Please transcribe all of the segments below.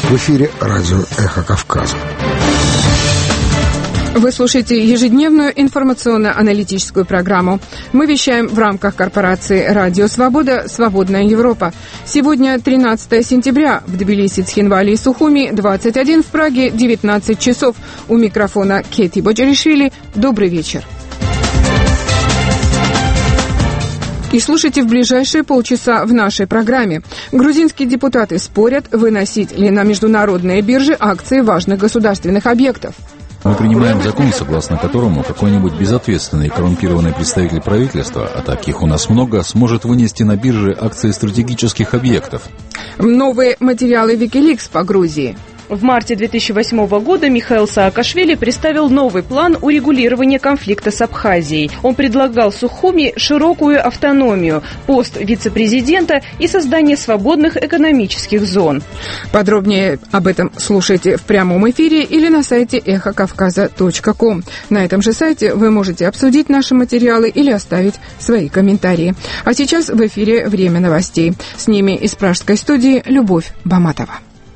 В эфире радио «Эхо Кавказа». Вы слушаете ежедневную информационно-аналитическую программу. Мы вещаем в рамках корпорации «Радио Свобода. Свободная Европа». Сегодня 13 сентября. В Тбилиси, Цхинвале и Сухуми 21, в Праге 19 часов. У микрофона Кети Боджаришвили. Добрый вечер. И слушайте в ближайшие полчаса в нашей программе. Грузинские депутаты спорят, выносить ли на международные биржи акции важных государственных объектов. Мы принимаем закон, согласно которому какой-нибудь безответственный и коррумпированный представитель правительства, а таких у нас много, сможет вынести на бирже акции стратегических объектов. Новые материалы Wikileaks по Грузии. В марте 2008 года Михаил Саакашвили представил новый план урегулирования конфликта с Абхазией. Он предлагал Сухуми широкую автономию, пост вице-президента и создание свободных экономических зон. Подробнее об этом слушайте в прямом эфире или на сайте эхокавказа.ком. На этом же сайте вы можете обсудить наши материалы или оставить свои комментарии. А сейчас в эфире «Время новостей». С ними из пражской студии Любовь Баматова.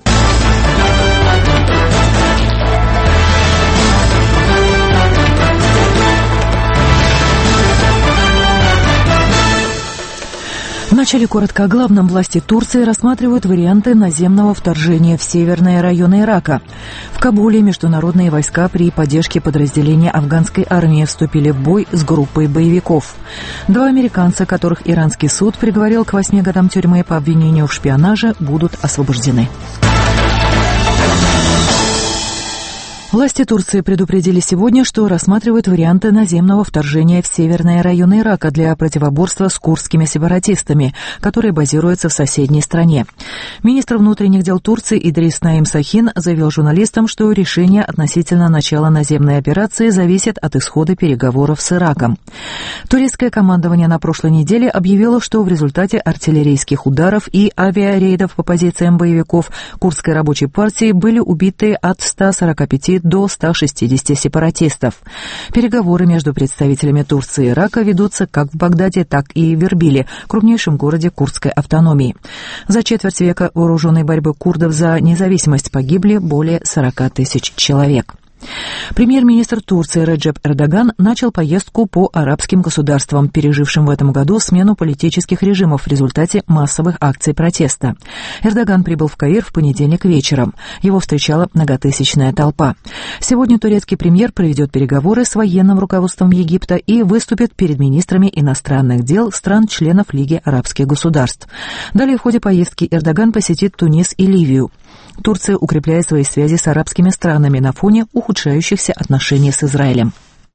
Вначале коротко о главном. Власти Турции рассматривают варианты наземного вторжения в северные районы Ирака. В Кабуле международные войска при поддержке подразделения афганской армии вступили в бой с группой боевиков. 2 американца, которых иранский суд приговорил к 8 годам тюрьмы по обвинению в шпионаже, будут освобождены. Власти Турции предупредили сегодня, что рассматривают варианты наземного вторжения в северные районы Ирака для противоборства с курдскими сепаратистами, которые базируются в соседней стране. Министр внутренних дел Турции Идрис Наим Сахин заявил журналистам, что решение относительно начала наземной операции зависит от исхода переговоров с Ираком. Турецкое командование на прошлой неделе объявило, что в результате артиллерийских ударов и авиарейдов по позициям боевиков Курдской рабочей партии были убиты от 145 до 160 сепаратистов. Переговоры между представителями Турции и Ирака ведутся как в Багдаде, так и в Эрбиле, крупнейшем городе курдской автономии. За четверть века вооруженной борьбы курдов за независимость погибли более 40 тысяч человек. Премьер-министр Турции Реджеп Эрдоган начал поездку по арабским государствам, пережившим в этом году смену политических режимов в результате массовых акций протеста. Эрдоган прибыл в Каир в понедельник вечером. Его встречала многотысячная толпа. Сегодня турецкий премьер проведет переговоры с военным руководством Египта и выступит перед министрами иностранных дел стран-членов Лиги арабских государств. Далее в ходе поездки Эрдоган посетит Тунис и Ливию. Турция укрепляет свои связи с арабскими странами на фоне ухудшающихся отношений с Израилем.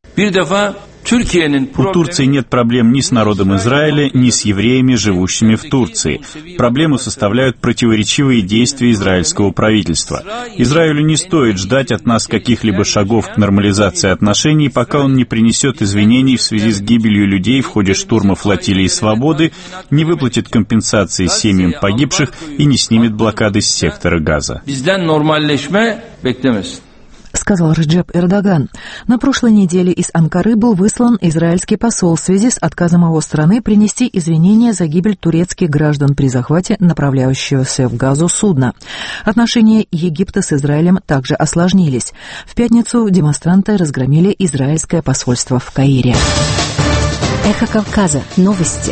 У Турции нет проблем ни с народом Израиля, ни с евреями, живущими в Турции. Проблему составляют противоречивые действия израильского правительства. Израилю не стоит ждать от нас каких-либо шагов к нормализации отношений, пока он не принесет извинений в связи с гибелью людей в ходе штурма флотилии «Свободы», не выплатит компенсации семьям погибших и не снимет блокады с сектора Газа. Сказал Реджеп Эрдоган. На прошлой неделе из Анкары был выслан израильский посол в связи с отказом его страны принести извинения за гибель турецких граждан при захвате направляющегося в Газу судна. Отношения Египта с Израилем также осложнились. В пятницу демонстранты разгромили израильское посольство в Каире. Эхо Кавказа. Новости.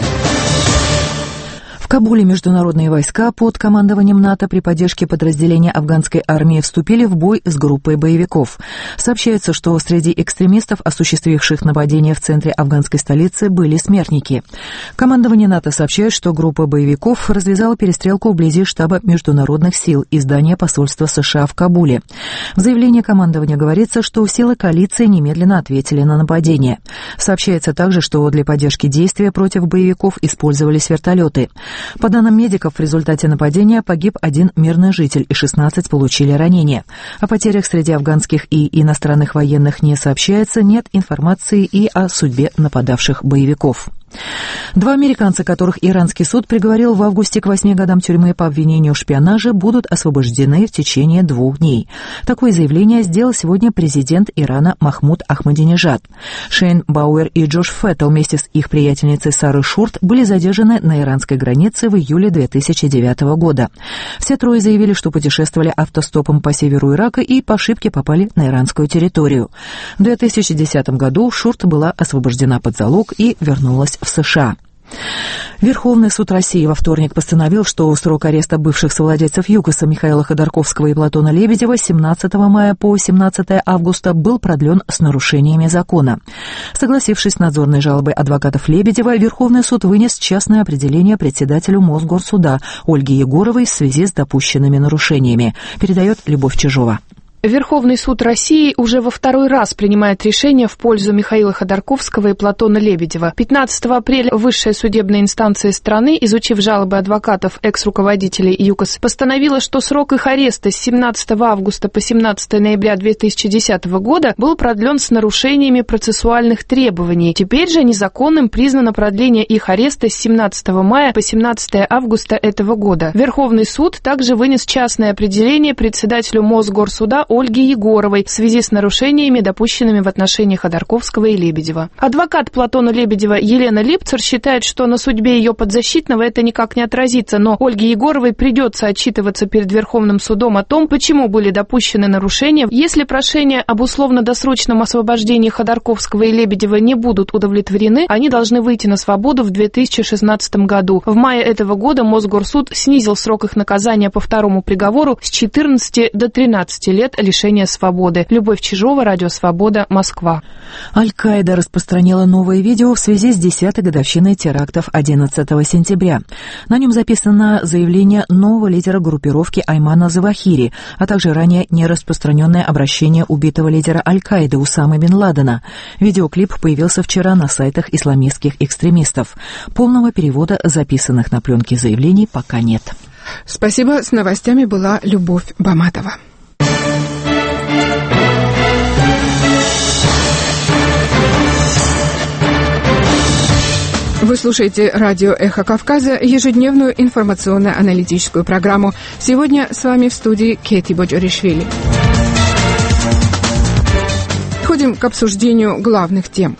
В Кабуле международные войска под командованием НАТО при поддержке подразделения афганской армии вступили в бой с группой боевиков. Сообщается, что среди экстремистов, осуществивших нападение в центре афганской столицы, были смертники. Командование НАТО сообщает, что группа боевиков развязала перестрелку вблизи штаба международных сил и здания посольства США в Кабуле. В заявлении командования говорится, что силы коалиции немедленно ответили на нападение. Сообщается также, что для поддержки действия против боевиков использовались вертолеты. По данным медиков, в результате нападения погиб 1 мирный житель и 16 получили ранения. О потерях среди афганских и иностранных военных не сообщается, нет информации и о судьбе нападавших боевиков. Два американца, которых иранский суд приговорил в августе к 8 годам тюрьмы по обвинению в шпионаже, будут освобождены в течение 2 дней. Такое заявление сделал сегодня президент Ирана Махмуд Ахмадинежад. Шейн Бауэр и Джош Феттел вместе с их приятельницей Сарой Шурт были задержаны на иранской границе в июле 2009 года. Все трое заявили, что путешествовали автостопом по северу Ирака и по ошибке попали на иранскую территорию. В 2010 году Шурт была освобождена под залог и вернулась в США. Верховный суд России во вторник постановил, что срок ареста бывших совладельцев ЮКОСа Михаила Ходорковского и Платона Лебедева с 17 мая по 17 августа был продлен с нарушениями закона. Согласившись с надзорной жалобой адвокатов Лебедева, Верховный суд вынес частное определение председателю Мосгорсуда Ольге Егоровой в связи с допущенными нарушениями, передает Любовь Чижова. Верховный суд России уже во второй раз принимает решение в пользу Михаила Ходорковского и Платона Лебедева. 15 апреля высшая судебная инстанция страны, изучив жалобы адвокатов экс-руководителей ЮКОС, постановила, что срок их ареста с 17 августа по 17 ноября 2010 года был продлен с нарушениями процессуальных требований. Теперь же незаконным признано продление их ареста с 17 мая по 17 августа этого года. Верховный суд также вынес частное определение председателю Мосгорсуда Ольги Егоровой в связи с нарушениями, допущенными в отношении Ходорковского и Лебедева. Адвокат Платона Лебедева Елена Липцер считает, что на судьбе ее подзащитного это никак не отразится, но Ольге Егоровой придется отчитываться перед Верховным судом о том, почему были допущены нарушения. Если прошения об условно-досрочном освобождении Ходорковского и Лебедева не будут удовлетворены, они должны выйти на свободу в 2016 году. В мае этого года Мосгорсуд снизил срок их наказания по второму приговору с 14 до 13 лет лишения свободы. Любовь Чижова, Радио Свобода, Москва. Аль-Каида распространила новое видео в связи с 10-й годовщиной терактов 11 сентября. На нем записано заявление нового лидера группировки Аймана Завахири, а также ранее нераспространенное обращение убитого лидера Аль-Каиды Усамы бен Ладена. Видеоклип появился вчера на сайтах исламистских экстремистов. Полного перевода записанных на пленке заявлений пока нет. Спасибо. С новостями была Любовь Баматова. Вы слушаете радио «Эхо Кавказа», ежедневную информационно-аналитическую программу. Сегодня с вами в студии Кети Боджоришвили. Переходим к обсуждению главных тем.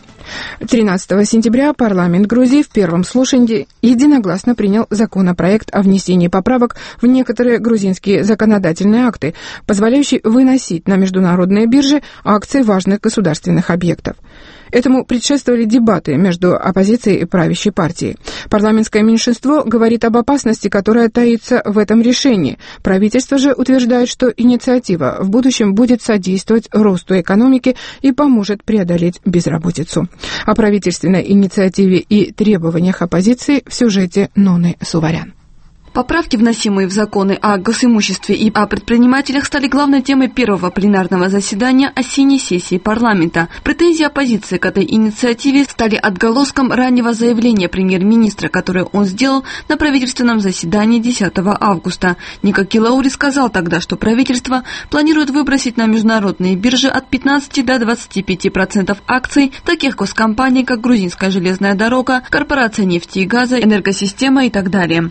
13 сентября парламент Грузии в первом слушании единогласно принял законопроект о внесении поправок в некоторые грузинские законодательные акты, позволяющие выносить на международные биржи акции важных государственных объектов. Этому предшествовали дебаты между оппозицией и правящей партией. Парламентское меньшинство говорит об опасности, которая таится в этом решении. Правительство же утверждает, что инициатива в будущем будет содействовать росту экономики и поможет преодолеть безработицу. О правительственной инициативе и требованиях оппозиции в сюжете Ноны Суварян. Поправки, вносимые в законы о госимуществе и о предпринимателях, стали главной темой первого пленарного заседания осенней сессии парламента. Претензии оппозиции к этой инициативе стали отголоском раннего заявления премьер-министра, которое он сделал на правительственном заседании 10 августа. Ника Килаури сказал тогда, что правительство планирует выбросить на международные биржи от 15 до 25% акций таких госкомпаний, как Грузинская железная дорога, Корпорация нефти и газа, Энергосистема и так далее.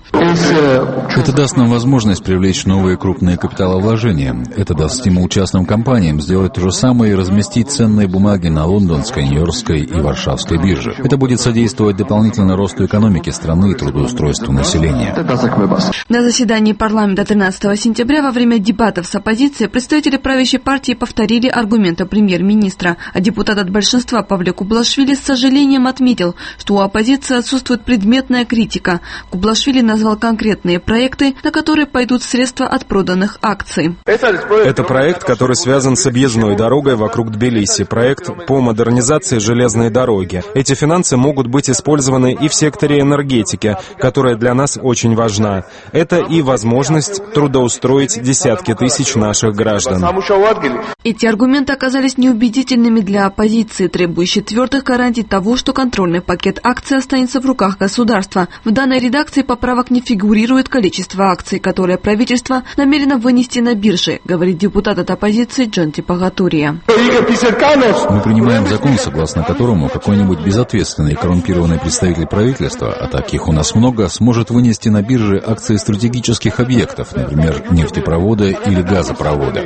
Это даст нам возможность привлечь новые крупные капиталовложения. Это даст стимул частным компаниям сделать то же самое и разместить ценные бумаги на лондонской, нью-йоркской и варшавской бирже. Это будет содействовать дополнительно росту экономики страны и трудоустройству населения. На заседании парламента 13 сентября во время дебатов с оппозицией представители правящей партии повторили аргументы премьер-министра, а депутат от большинства Павле Кублашвили с сожалением отметил, что у оппозиции отсутствует предметная критика. Кублашвили назвал конкретные проекты, на которые пойдут средства от проданных акций. Это проект, который связан с объездной дорогой вокруг Тбилиси, проект по модернизации железной дороги. Эти финансы могут быть использованы и в секторе энергетики, которая для нас очень важна. Это и возможность трудоустроить десятки тысяч наших граждан. Эти аргументы оказались неубедительными для оппозиции, требующей твердых гарантий того, что контрольный пакет акций останется в руках государства. В данной редакции поправок не фигурирует регулирует количество акций, которые правительство намерено вынести на бирже, говорит депутат от оппозиции Джонти Пагатурия. Мы принимаем закон, согласно которому какой-нибудь безответственный и коррумпированный представитель правительства, а таких у нас много, сможет вынести на бирже акции стратегических объектов, например, нефтепровода или газопровода.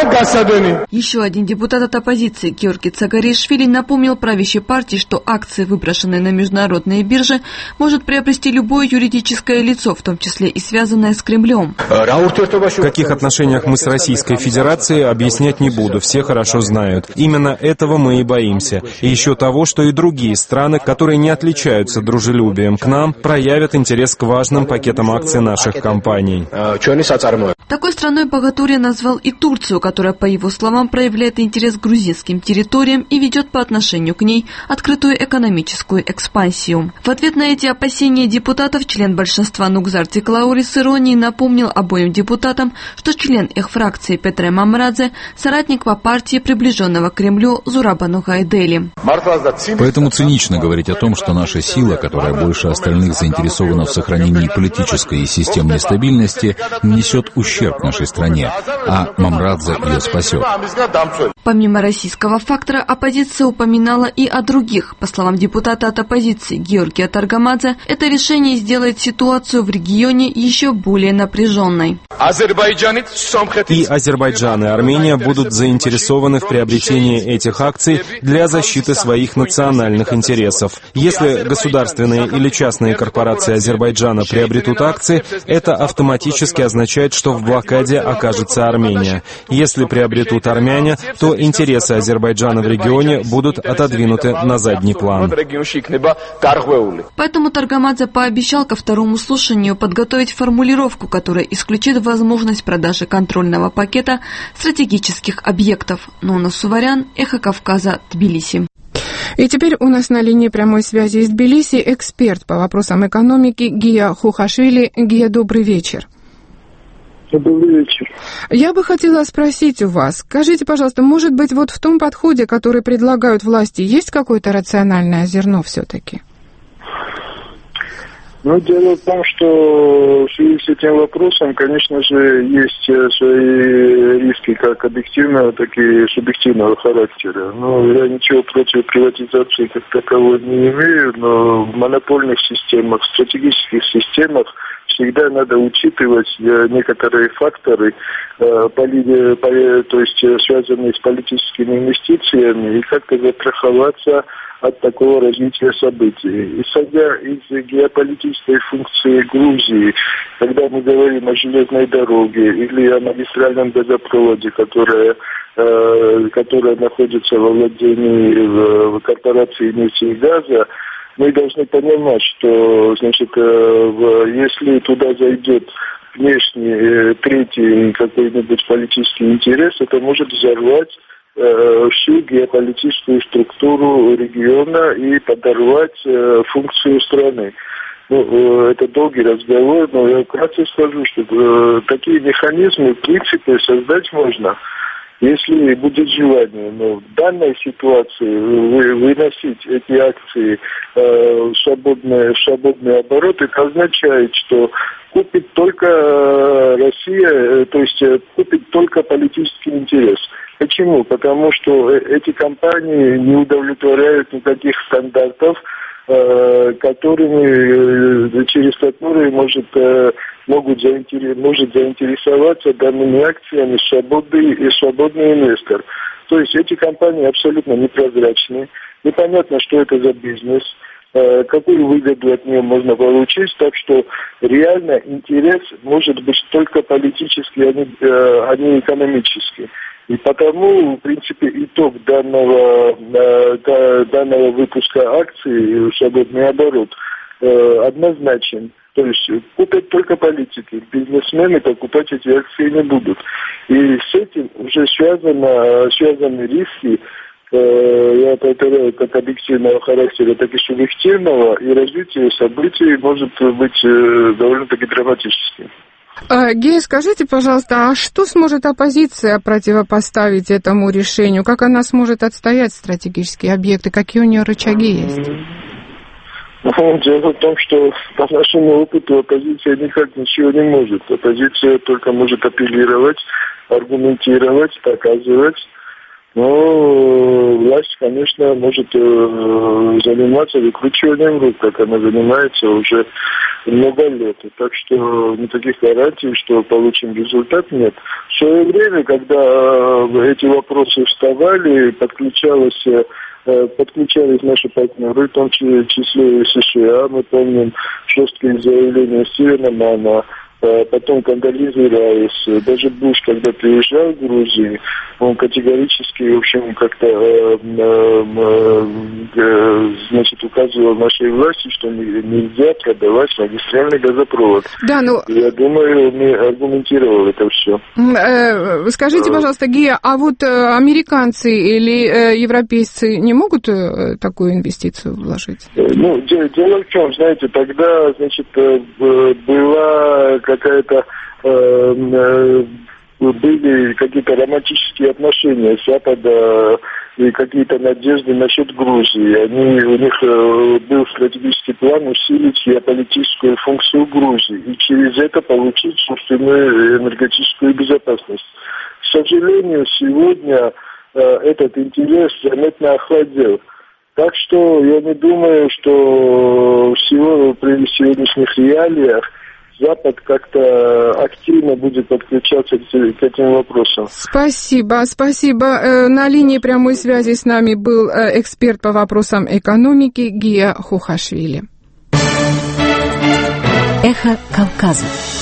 Еще один депутат от оппозиции Георгий Цагаришвили напомнил правящей партии, что акции, выброшенные на международные биржи, может приобрести любое юридическое лицо, в том числе и связанное с Кремлем. В каких отношениях мы с Российской Федерацией, объяснять не буду, все хорошо знают. Именно этого мы и боимся. И еще того, что и другие страны, которые не отличаются дружелюбием к нам, проявят интерес к важным пакетам акций наших компаний. Такой страной Пагатурия назвал и Турцию, которая, по его словам, проявляет интерес к грузинским территориям и ведет по отношению к ней открытую экономическую экспансию. В ответ на эти опасения депутатов член большинства Нугзар Теклаури с иронией напомнил обоим депутатам, что член их фракции Петре Мамрадзе – соратник по партии, приближенного к Кремлю Зурабану Гайдели. Поэтому цинично говорить о том, что наша сила, которая больше остальных заинтересована в сохранении политической и системной стабильности, несет ущерб нашей стране, а Мамрадзе ее спасет. Помимо российского фактора, оппозиция упоминала и о других. По словам депутата от оппозиции Георгия Таргамадзе, это решение сделает ситуацию в регионе еще более напряженной. И Азербайджан и Армения будут заинтересованы в приобретении этих акций для защиты своих национальных интересов. Если государственные или частные корпорации Азербайджана приобретут акции, это автоматически означает, что в блокаде окажется Армения. Если приобретут армяне, то интересы Азербайджана в регионе будут отодвинуты на задний план. Поэтому Таргамадзе пообещал ко второму слушанию подготовить формулировку, которая исключит возможность продажи контрольного пакета стратегических объектов. Нона Суварян, Эхо Кавказа, Тбилиси. И теперь у нас на линии прямой связи из Тбилиси эксперт по вопросам экономики Гия Хухашвили. Гия, добрый вечер. Добрый вечер. Я бы хотела спросить у вас, скажите, пожалуйста, может быть, вот в том подходе, который предлагают власти, есть какое-то рациональное зерно все-таки? Ну, дело в том, что в связи с этим вопросом, конечно же, есть свои риски как объективного, так и субъективного характера. Ну, я ничего против приватизации как таковой не имею, но в монопольных системах, в стратегических системах всегда надо учитывать некоторые факторы, то есть связанные с политическими инвестициями, и как-то застраховаться от такого развития событий. Исходя из геополитической функции Грузии, когда мы говорим о железной дороге или о магистральном газопроводе, которая находится во владении корпорации нефти и газа, мы должны понимать, что, значит, если туда зайдет внешний, третий какой-нибудь политический интерес, это может взорвать всю геополитическую структуру региона и подорвать функцию страны. Ну, это долгий разговор, но я вкратце скажу, что такие механизмы, в принципе, создать можно, если будет желание. Но в данной ситуации выносить эти акции в свободный оборот, это означает, что купит только Россия, то есть купит только политический интерес. Почему? Потому что эти компании не удовлетворяют никаких стандартов, через которые может заинтересоваться данными акциями свободный инвестор. То есть эти компании абсолютно непрозрачны, непонятно, что это за бизнес, какую выгоду от нее можно получить, так что реально интерес может быть только политический, а не экономический. И потому, в принципе, итог данного выпуска акций в свободный оборот однозначен. То есть купят только политики, бизнесмены покупать эти акции не будут. И с этим уже связаны риски, я повторяю, как объективного характера, так и субъективного, и развитие событий может быть довольно-таки драматическим. Гея, скажите, пожалуйста, а что сможет оппозиция противопоставить этому решению? Как она сможет отстоять стратегические объекты? Какие у нее рычаги есть? Но дело в том, что по нашему опыту оппозиция никак ничего не может. Оппозиция только может апеллировать, аргументировать, доказывать. Но власть, конечно, может заниматься выкручиванием рук, как она занимается уже много лет. Так что никаких гарантий, что получим результат, нет. В свое время, когда эти вопросы вставали, подключались наши партнеры, в том числе и США. Мы помним жесткие заявления Стивена Мана, потом Кондолизы Райс. Даже Буш, когда приезжал в Грузию, он категорически, в общем, как-то указывал нашей власти, что нельзя продавать магистральный газопровод. Да, ну... Я думаю, мы аргументировали это все. Скажите, пожалуйста, Гия, а вот американцы или европейцы не могут такую инвестицию вложить? Ну, дело в чем, знаете, тогда, была какая-то... были какие-то романтические отношения Запада и какие-то надежды насчет Грузии. У них был стратегический план усилить геополитическую функцию Грузии и через это получить собственную энергетическую безопасность. К сожалению, сегодня этот интерес заметно охладел. Так что я не думаю, что при сегодняшних реалиях Запад как-то активно будет подключаться к этим вопросам. Спасибо. На линии прямой связи с нами был эксперт по вопросам экономики Гия Хухашвили. Эхо Кавказа.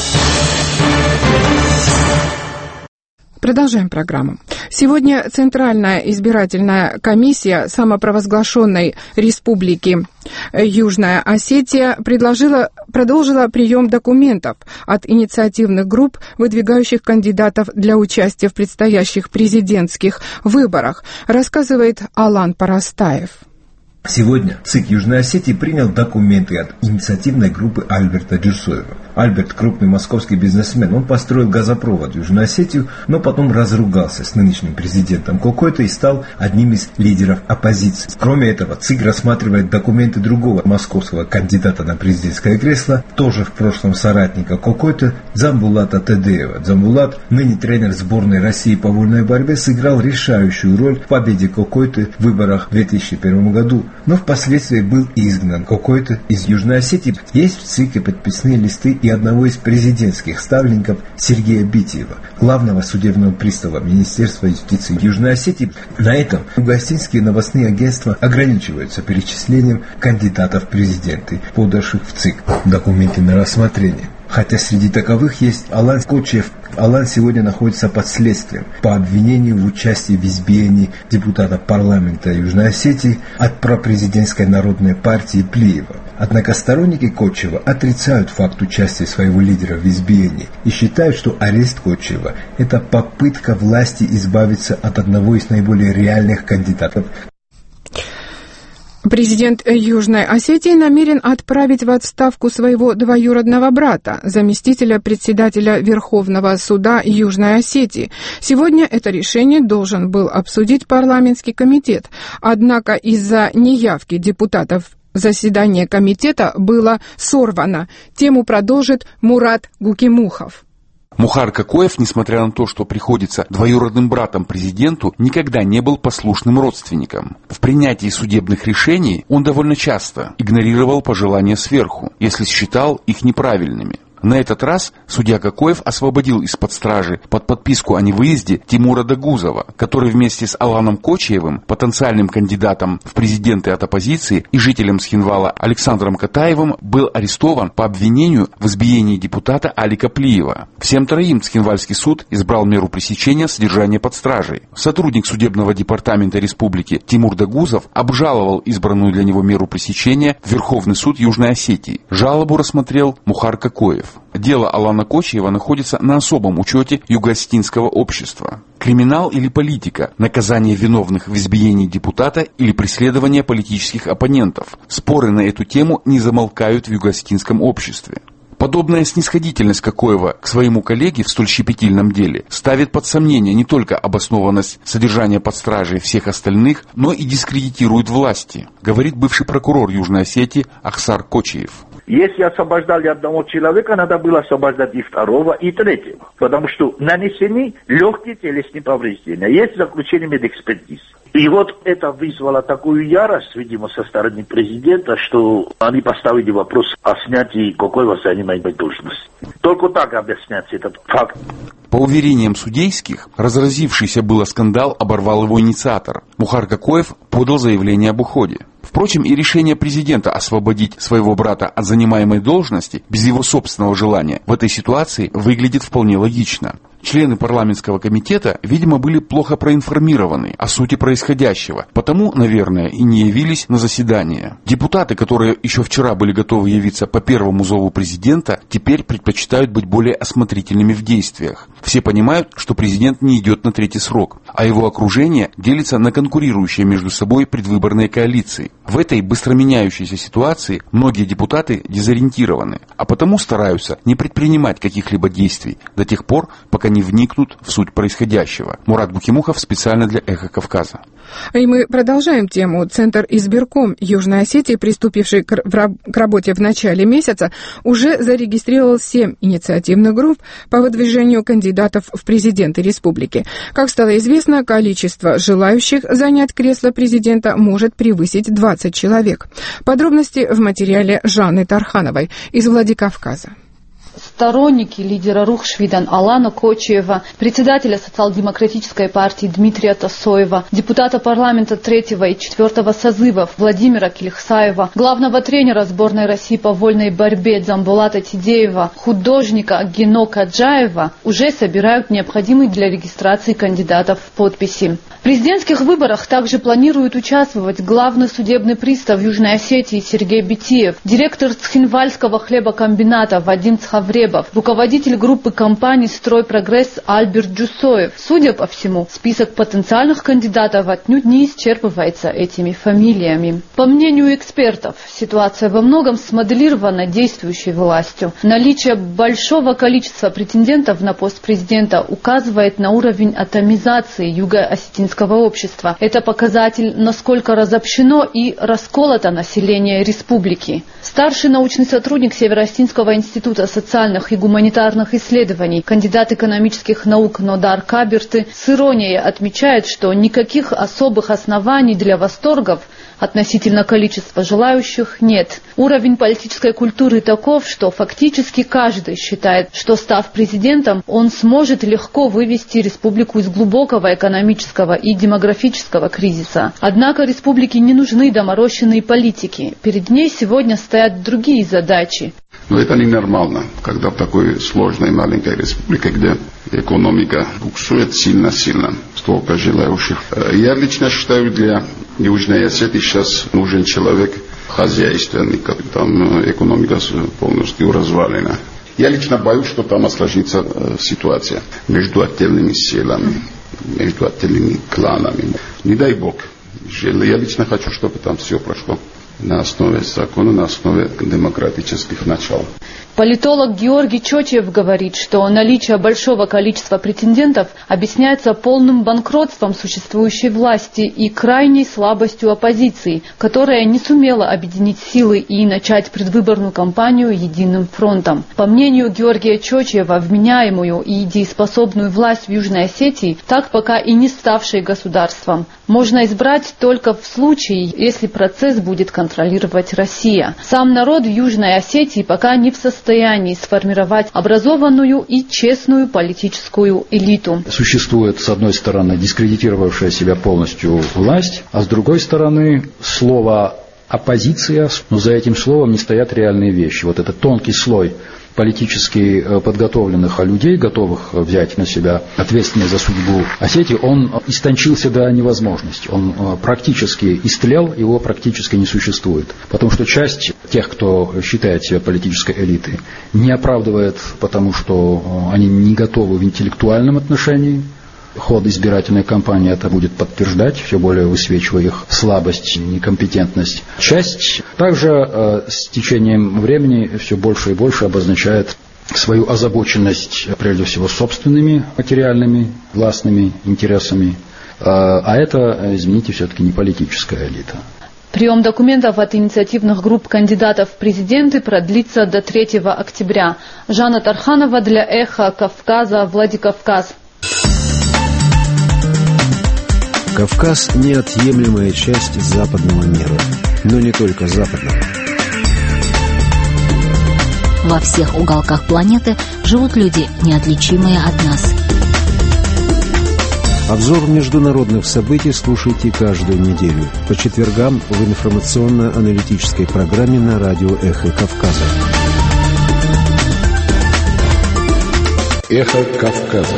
Продолжаем программу. Сегодня Центральная избирательная комиссия самопровозглашенной Республики Южная Осетия продолжила прием документов от инициативных групп, выдвигающих кандидатов для участия в предстоящих президентских выборах, рассказывает Алан Парастаев. Сегодня ЦИК Южной Осетии принял документы от инициативной группы Альберта Джурсоева. Альберт – крупный московский бизнесмен. Он построил газопровод в Южную Осетию, но потом разругался с нынешним президентом Кокойто и стал одним из лидеров оппозиции. Кроме этого, ЦИК рассматривает документы другого московского кандидата на президентское кресло, тоже в прошлом соратника Кокойто, Дзамбулата Тедеева. Дзамбулат, ныне тренер сборной России по вольной борьбе, сыграл решающую роль в победе Кокойто в выборах в 2001 году. Но впоследствии был изгнан Кокойто из Южной Осетии. Есть в ЦИКе подписные листы и одного из президентских ставленников Сергея Битиева, главного судебного пристава Министерства юстиции Южной Осетии. На этом югоосетинские новостные агентства ограничиваются перечислением кандидатов в президенты, подавших в ЦИК документы на рассмотрение. Хотя среди таковых есть Алан Кочиев. Алан сегодня находится под следствием по обвинению в участии в избиении депутата парламента Южной Осетии от пропрезидентской народной партии Плиева. Однако сторонники Кочиева отрицают факт участия своего лидера в избиении и считают, что арест Кочиева – это попытка власти избавиться от одного из наиболее реальных кандидатов. Президент Южной Осетии намерен отправить в отставку своего двоюродного брата, заместителя председателя Верховного суда Южной Осетии. Сегодня это решение должен был обсудить парламентский комитет. Однако из-за неявки депутатов заседание комитета было сорвано. Тему продолжит Мурат Гукимухов. Мухар Кокоев, несмотря на то, что приходится двоюродным братом президенту, никогда не был послушным родственником. В принятии судебных решений он довольно часто игнорировал пожелания сверху, если считал их неправильными. На этот раз судья Кокоев освободил из-под стражи под подписку о невыезде Тимура Дагузова, который вместе с Аланом Кочиевым, потенциальным кандидатом в президенты от оппозиции, и жителем Схинвала Александром Катаевым был арестован по обвинению в избиении депутата Алика Плиева. Всем троим Схинвальский суд избрал меру пресечения содержания под стражей. Сотрудник судебного департамента республики Тимур Дагузов обжаловал избранную для него меру пресечения в Верховный суд Южной Осетии. Жалобу рассмотрел Мухар Кокоев. Дело Алана Кочиева находится на особом учете югоосетинского общества. Криминал или политика, наказание виновных в избиении депутата или преследование политических оппонентов. Споры на эту тему не замолкают в югоосетинском обществе. Подобная снисходительность Кокоева к своему коллеге в столь щепетильном деле ставит под сомнение не только обоснованность содержания под стражей всех остальных, но и дискредитирует власти, говорит бывший прокурор Южной Осетии Ахсар Кочиев. Если освобождали одного человека, надо было освобождать и второго, и третьего, потому что нанесены легкие телесные повреждения. Есть заключение медэкспертизы. И вот это вызвало такую ярость, видимо, со стороны президента, что они поставили вопрос о снятии Кокоева с занимаемой должности. Только так объясняется этот факт. По уверениям судейских, разразившийся было скандал оборвал его инициатор. Мухар Кокоев подал заявление об уходе. Впрочем, и решение президента освободить своего брата от занимаемой должности без его собственного желания в этой ситуации выглядит вполне логично. Члены парламентского комитета, видимо, были плохо проинформированы о сути происходящего, потому, наверное, и не явились на заседание. Депутаты, которые еще вчера были готовы явиться по первому зову президента, теперь предпочитают быть более осмотрительными в действиях. Все понимают, что президент не идет на третий срок, а его окружение делится на конкурирующие между собой предвыборные коалиции. В этой быстро меняющейся ситуации многие депутаты дезориентированы, а потому стараются не предпринимать каких-либо действий до тех пор, пока не вникнут в суть происходящего. Мурат Букимухов специально для «Эхо Кавказа». И мы продолжаем тему. Центр избирком Южной Осетии, приступивший к работе в начале месяца, уже зарегистрировал 7 инициативных групп по выдвижению кандидатов в президенты республики. Как стало известно, количество желающих занять кресло президента может превысить 20 человек. Подробности в материале Жанны Тархановой из Владикавказа. Сторонники лидера Рухшвидан Алана Кочиева, председателя социал-демократической партии Дмитрия Тасоева, депутата парламента 3-го и 4-го созывов Владимира Килихсаева, главного тренера сборной России по вольной борьбе Дзамбулата Тидеева, художника Гено Каджаева уже собирают необходимые для регистрации кандидатов подписи. В президентских выборах также планирует участвовать главный судебный пристав Южной Осетии Сергей Битиев, директор Цхинвальского хлебокомбината Вадим Цхавребов, руководитель группы компаний «Стройпрогресс» Альберт Джусоев. Судя по всему, список потенциальных кандидатов отнюдь не исчерпывается этими фамилиями. По мнению экспертов, ситуация во многом смоделирована действующей властью. Наличие большого количества претендентов на пост президента указывает на уровень атомизации юго-осетинского общества. Это показатель, насколько разобщено и расколото население республики. Старший научный сотрудник Северо-Осетинского института социальных и гуманитарных исследований, кандидат экономических наук Нодар Каберты с иронией отмечает, что никаких особых оснований для восторгов относительно количества желающих нет. Уровень политической культуры таков, что фактически каждый считает, что став президентом, он сможет легко вывести республику из глубокого экономического и демографического кризиса. Однако республике не нужны доморощенные политики. Перед ней сегодня стоят другие задачи. Но это ненормально, когда в такой сложной маленькой республике, где экономика буксует сильно-сильно, столько желающих. Я лично считаю, для Южной Осетии сейчас нужен человек хозяйственный, как там экономика полностью развалена. Я лично боюсь, что там осложнится ситуация между отдельными селами, между отдельными кланами. Не дай бог. Я лично хочу, чтобы там все прошло на основе закона, на основе демократических начал. Политолог Георгий Чочев говорит, что наличие большого количества претендентов объясняется полным банкротством существующей власти и крайней слабостью оппозиции, которая не сумела объединить силы и начать предвыборную кампанию единым фронтом. По мнению Георгия Чочева, вменяемую и дееспособную власть в Южной Осетии, так пока и не ставшей государством, можно избрать только в случае, если процесс будет контролировать Россия. Сам народ в Южной Осетии пока не в состоянии сформировать образованную и честную политическую элиту. Существует, с одной стороны, дискредитировавшая себя полностью власть, а с другой стороны, слово «оппозиция», но за этим словом не стоят реальные вещи. Вот этот тонкий слой политически подготовленных людей, готовых взять на себя ответственность за судьбу Осетии, он истончился до невозможности. Он практически истлел, его практически не существует. Потому что часть тех, кто считает себя политической элитой, не оправдывает, потому что они не готовы в интеллектуальном отношении ход избирательной кампании это будет подтверждать, все более высвечивая их слабость, некомпетентность. Часть также с течением времени все больше и больше обозначает свою озабоченность, прежде всего, собственными материальными, властными интересами. А это, извините, все-таки не политическая элита. Прием документов от инициативных групп кандидатов в президенты продлится до 3 октября. Жанна Тарханова для «Эхо Кавказа», Владикавказ. Кавказ – неотъемлемая часть западного мира, но не только западного. Во всех уголках планеты живут люди, неотличимые от нас. Обзор международных событий слушайте каждую неделю по четвергам в информационно-аналитической программе на радио «Эхо Кавказа». «Эхо Кавказа».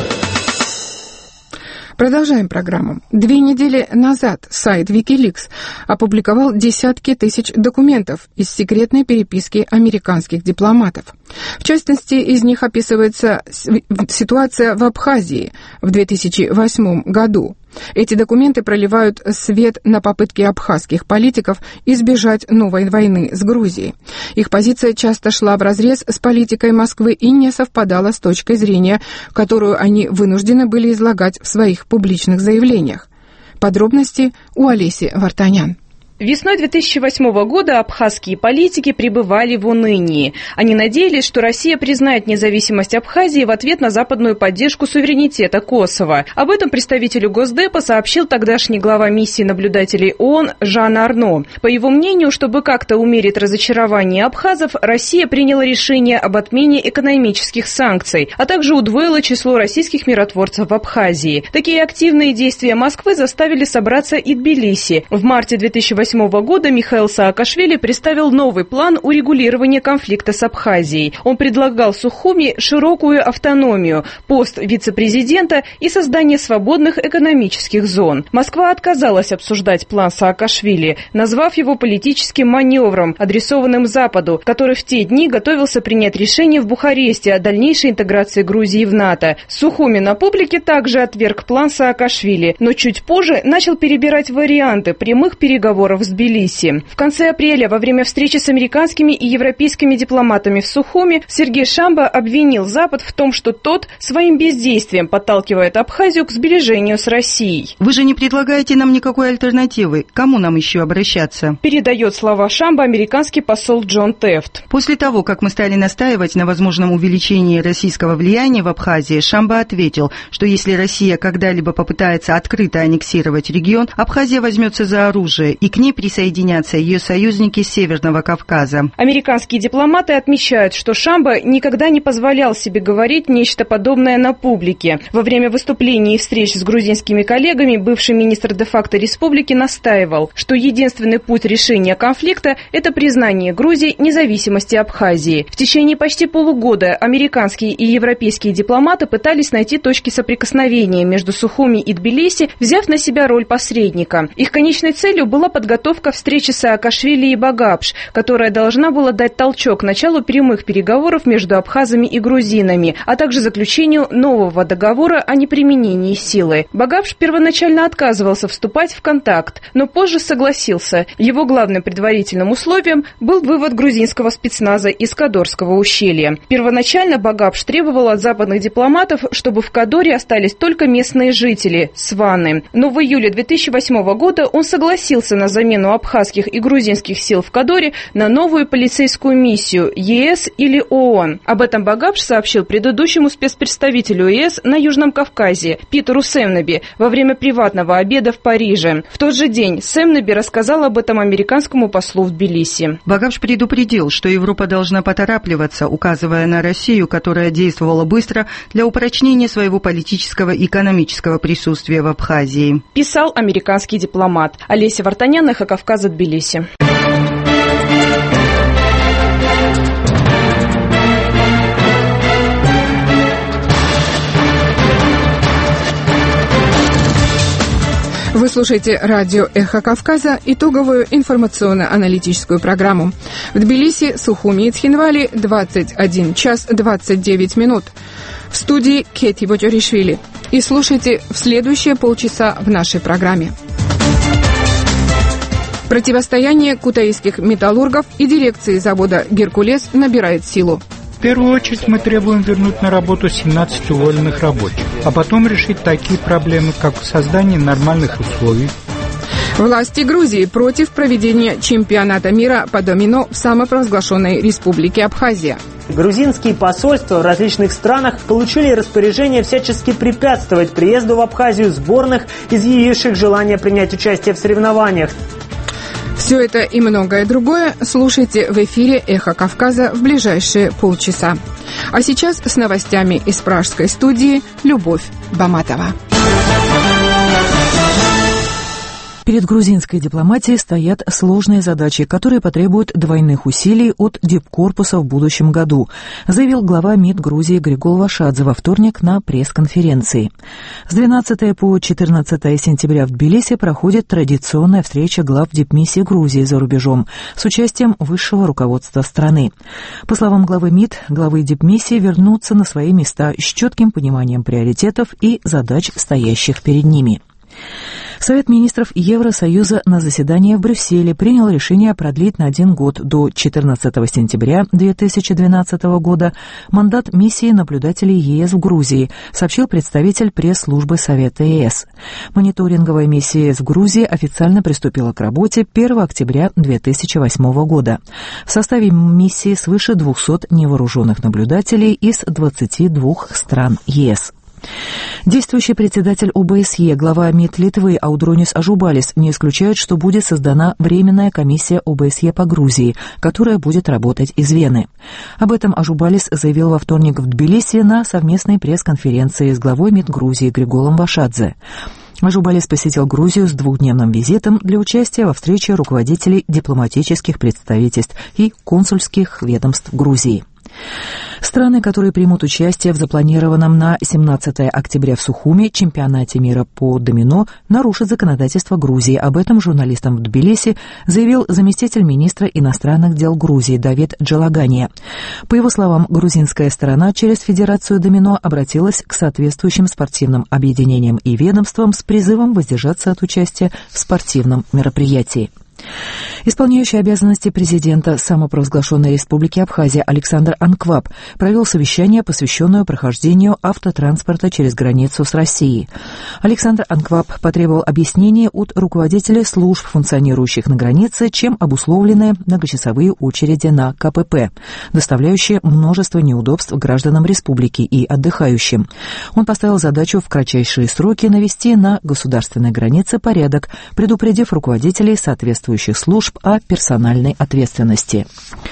Продолжаем программу. 2 недели назад сайт Wikileaks опубликовал десятки тысяч документов из секретной переписки американских дипломатов. В частности, из них описывается ситуация в Абхазии в 2008 году. Эти документы проливают свет на попытки абхазских политиков избежать новой войны с Грузией. Их позиция часто шла вразрез с политикой Москвы и не совпадала с точкой зрения, которую они вынуждены были излагать в своих публичных заявлениях. Подробности у Олеси Вартанян. Весной 2008 года абхазские политики пребывали в унынии. Они надеялись, что Россия признает независимость Абхазии в ответ на западную поддержку суверенитета Косово. Об этом представителю Госдепа сообщил тогдашний глава миссии наблюдателей ООН Жан Арно. По его мнению, чтобы как-то умерить разочарование абхазов, Россия приняла решение об отмене экономических санкций, а также удвоила число российских миротворцев в Абхазии. Такие активные действия Москвы заставили собраться и Тбилиси. В марте 2008 года Михаил Саакашвили представил новый план урегулирования конфликта с Абхазией. Он предлагал Сухуми широкую автономию, пост вице-президента и создание свободных экономических зон. Москва отказалась обсуждать план Саакашвили, назвав его политическим маневром, адресованным Западу, который в те дни готовился принять решение в Бухаресте о дальнейшей интеграции Грузии в НАТО. Сухуми на публике также отверг план Саакашвили, но чуть позже начал перебирать варианты прямых переговоров с Тбилиси. В конце апреля во время встречи с американскими и европейскими дипломатами в Сухуми Сергей Шамба обвинил Запад в том, что тот своим бездействием подталкивает Абхазию к сближению с Россией. Вы же не предлагаете нам никакой альтернативы. К кому нам еще обращаться? Передает слова Шамба американский посол Джон Тефт. После того, как мы стали настаивать на возможном увеличении российского влияния в Абхазии, Шамба ответил, что если Россия когда-либо попытается открыто аннексировать регион, Абхазия возьмется за оружие, и к ней присоединятся ее союзники с Северного Кавказа. Американские дипломаты отмечают, что Шамба никогда не позволял себе говорить нечто подобное на публике. Во время выступлений и встреч с грузинскими коллегами бывший министр де-факто республики настаивал, что единственный путь решения конфликта – это признание Грузии независимости Абхазии. В течение почти полугода американские и европейские дипломаты пытались найти точки соприкосновения между Сухуми и Тбилиси, взяв на себя роль посредника. Их конечной целью была подготовка встречи Саакашвили и Багапш, которая должна была дать толчок началу прямых переговоров между абхазами и грузинами, а также заключению нового договора о неприменении силы. Багапш первоначально отказывался вступать в контакт, но позже согласился. Его главным предварительным условием был вывод грузинского спецназа из Кадорского ущелья. Первоначально Багапш требовал от западных дипломатов, чтобы в Кадоре остались только местные жители, сваны. Но в июле 2008 года он согласился на замену абхазских и грузинских сил в Кадоре на новую полицейскую миссию ЕС или ООН. Об этом Багапш сообщил предыдущему спецпредставителю ЕС на Южном Кавказе Питеру Семнеби во время приватного обеда в Париже. В тот же день Семнеби рассказал об этом американскому послу в Тбилиси. Багапш предупредил, что Европа должна поторапливаться, указывая на Россию, которая действовала быстро для упрочнения своего политического и экономического присутствия в Абхазии. Писал американский дипломат. Олеся Вартанян, «Эхо Кавказа», Тбилиси. Вы слушаете радио «Эхо Кавказа», итоговую информационно-аналитическую программу. В Тбилиси, Сухуми и Цхинвали 21 час 29 минут. В студии Кети Боджоришвили. И слушайте в следующие полчаса в нашей программе. Противостояние кутаисских металлургов и дирекции завода «Геркулес» набирает силу. В первую очередь мы требуем вернуть на работу 17 уволенных рабочих, а потом решить такие проблемы, как создание нормальных условий. Власти Грузии против проведения чемпионата мира по домино в самопровозглашенной республике Абхазия. Грузинские посольства в различных странах получили распоряжение всячески препятствовать приезду в Абхазию сборных, изъявивших желание принять участие в соревнованиях. Все это и многое другое слушайте в эфире «Эхо Кавказа» в ближайшие полчаса. А сейчас с новостями из пражской студии Любовь Баматова. Перед грузинской дипломатией стоят сложные задачи, которые потребуют двойных усилий от дипкорпуса в будущем году, заявил глава МИД Грузии Григол Вашадзе во вторник на пресс-конференции. С 12 по 14 сентября в Тбилиси проходит традиционная встреча глав дипмиссии Грузии за рубежом с участием высшего руководства страны. По словам главы МИД, главы дипмиссии вернутся на свои места с четким пониманием приоритетов и задач, стоящих перед ними. Совет министров Евросоюза на заседании в Брюсселе принял решение продлить на 1 год до 14 сентября 2012 года мандат миссии наблюдателей ЕС в Грузии, сообщил представитель пресс-службы Совета ЕС. Мониторинговая миссия ЕС в Грузии официально приступила к работе 1 октября 2008 года. В составе миссии свыше 200 невооруженных наблюдателей из 22 стран ЕС. Действующий председатель ОБСЕ, глава МИД Литвы Аудронис Ажубалис не исключает, что будет создана Временная комиссия ОБСЕ по Грузии, которая будет работать из Вены. Об этом Ажубалис заявил во вторник в Тбилиси на совместной пресс-конференции с главой МИД Грузии Григолом Вашадзе. Ажубалис посетил Грузию с двухдневным визитом для участия во встрече руководителей дипломатических представительств и консульских ведомств Грузии. Страны, которые примут участие в запланированном на 17 октября в Сухуми чемпионате мира по домино, нарушат законодательство Грузии. Об этом журналистам в Тбилиси заявил заместитель министра иностранных дел Грузии Давид Джалагания. По его словам, грузинская сторона через Федерацию домино обратилась к соответствующим спортивным объединениям и ведомствам с призывом воздержаться от участия в спортивном мероприятии. Исполняющий обязанности президента самопровозглашенной республики Абхазия Александр Анкваб провел совещание, посвященное прохождению автотранспорта через границу с Россией. Александр Анкваб потребовал объяснений от руководителей служб, функционирующих на границе, чем обусловлены многочасовые очереди на КПП, доставляющие множество неудобств гражданам республики и отдыхающим. Он поставил задачу в кратчайшие сроки навести на государственной границе порядок, предупредив руководителей соответствующих служб о персональной ответственности.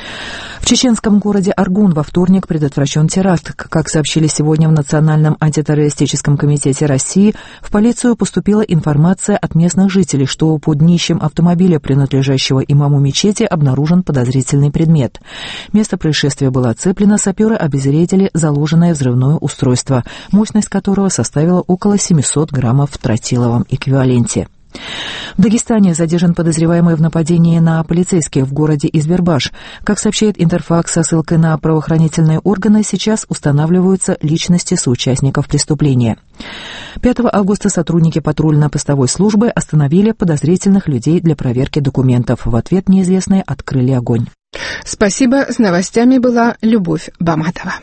В чеченском городе Аргун во вторник предотвращен теракт. Как сообщили сегодня в Национальном антитеррористическом комитете России, в полицию поступила информация от местных жителей, что под днищем автомобиля, принадлежащего имаму мечети, обнаружен подозрительный предмет. Место происшествия было оцеплено, саперы обезвредили заложенное взрывное устройство, мощность которого составила около 700 граммов в тротиловом эквиваленте. В Дагестане задержан подозреваемый в нападении на полицейских в городе Избербаш. Как сообщает Интерфакс со ссылкой на правоохранительные органы, сейчас устанавливаются личности соучастников преступления. 5 августа сотрудники патрульно-постовой службы остановили подозрительных людей для проверки документов. В ответ неизвестные открыли огонь. Спасибо. С новостями была Любовь Баматова.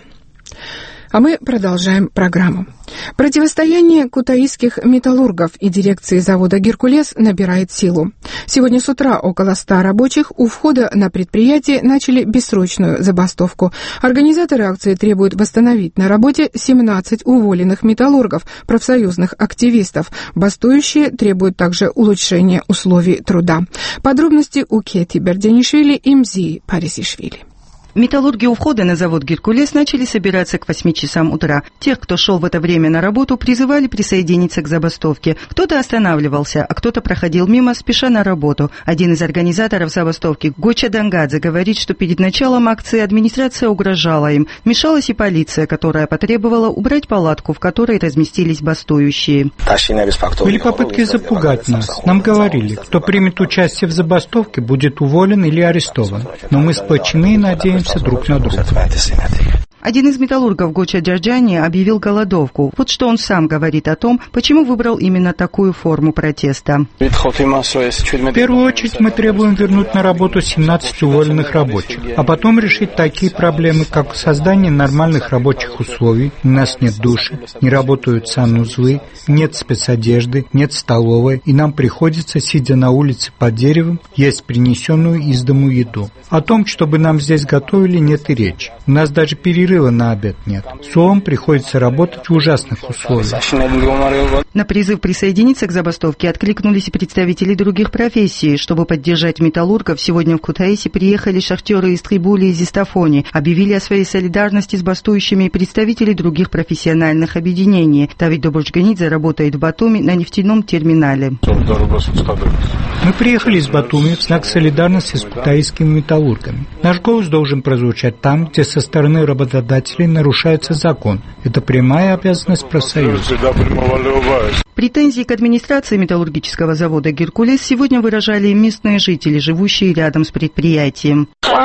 А мы продолжаем программу. Противостояние кутаисских металлургов и дирекции завода «Геркулес» набирает силу. Сегодня с утра около 100 рабочих у входа на предприятие начали бессрочную забастовку. Организаторы акции требуют восстановить на работе 17 уволенных металлургов, профсоюзных активистов. Бастующие требуют также улучшения условий труда. Подробности у Кети Бердянишвили и Мзии Парисишвили. Металлурги у входа на завод «Геркулес» начали собираться к 8 часам утра. Тех, кто шел в это время на работу, призывали присоединиться к забастовке. Кто-то останавливался, а кто-то проходил мимо, спеша на работу. Один из организаторов забастовки, Гоча Дангадзе, говорит, что перед началом акции администрация угрожала им. Вмешалась и полиция, которая потребовала убрать палатку, в которой разместились бастующие. Были попытки запугать нас. Нам говорили, кто примет участие в забастовке, будет уволен или арестован. Но мы сплочены и надеемся друг на друга. Один из металлургов Гоча Джорджани объявил голодовку. Вот что он сам говорит о том, почему выбрал именно такую форму протеста. В первую очередь мы требуем вернуть на работу 17 уволенных рабочих, а потом решить такие проблемы, как создание нормальных рабочих условий. У нас нет души, не работают санузлы, нет спецодежды, нет столовой, и нам приходится, сидя на улице под деревом, есть принесенную из дому еду. О том, чтобы нам здесь готовили, нет и речи. У нас даже перерыва на обед нет. Словом, приходится работать в ужасных условиях. На призыв присоединиться к забастовке откликнулись и представители других профессий. Чтобы поддержать металлургов, сегодня в Кутаиси приехали шахтеры из Трибули и Зистафони. Объявили о своей солидарности с бастующими представители других профессиональных объединений. Давид Добручганидзе работает в Батуми на нефтяном терминале. Мы приехали из Батуми в знак солидарности с кутаисскими металлургами. Наш голос должен прозвучать там, где со стороны работодателей нарушается закон. Это прямая обязанность профсоюза. Претензии к администрации металлургического завода «Геркулес» сегодня выражали и местные жители, живущие рядом с предприятием.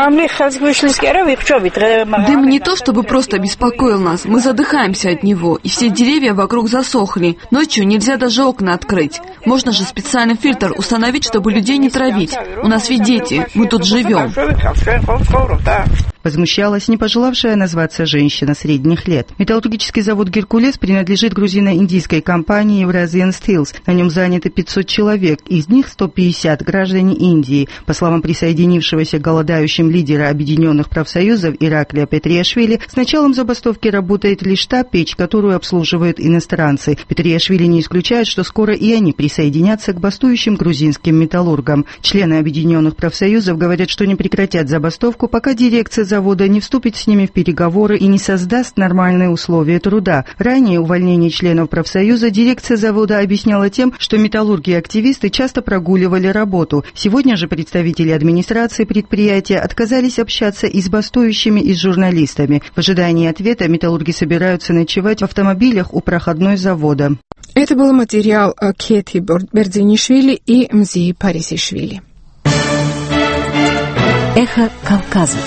Дым не то, чтобы просто беспокоил нас. Мы задыхаемся от него, и все деревья вокруг засохли. Ночью нельзя даже окна открыть. Можно же специальный фильтр установить, чтобы людей не травить. У нас ведь дети, мы тут живем. Возмущалась не пожелавшая назваться женщина средних лет. Металлургический завод «Геркулес» принадлежит грузино-индийской компании Eurasian Steels. На нем заняты 500 человек, из них 150 граждане Индии. По словам присоединившегося к голодающим лидера Объединенных профсоюзов Ираклия Петриашвили, с началом забастовки работает лишь та печь, которую обслуживают иностранцы. Петриашвили не исключает, что скоро и они присоединятся к бастующим грузинским металлургам. Члены Объединенных профсоюзов говорят, что не прекратят забастовку, пока дирекция завода не вступит с ними в переговоры и не создаст нормальные условия труда. Ранее увольнение членов профсоюза дирекция завода объясняла тем, что металлурги и активисты часто прогуливали работу. Сегодня же представители администрации предприятия отказались общаться и с бастующими, и с журналистами. В ожидании ответа металлурги собираются ночевать в автомобилях у проходной завода. Это был материал Кети Бердзинишвили и Мзии Парисишвили. Эхо Кавказа.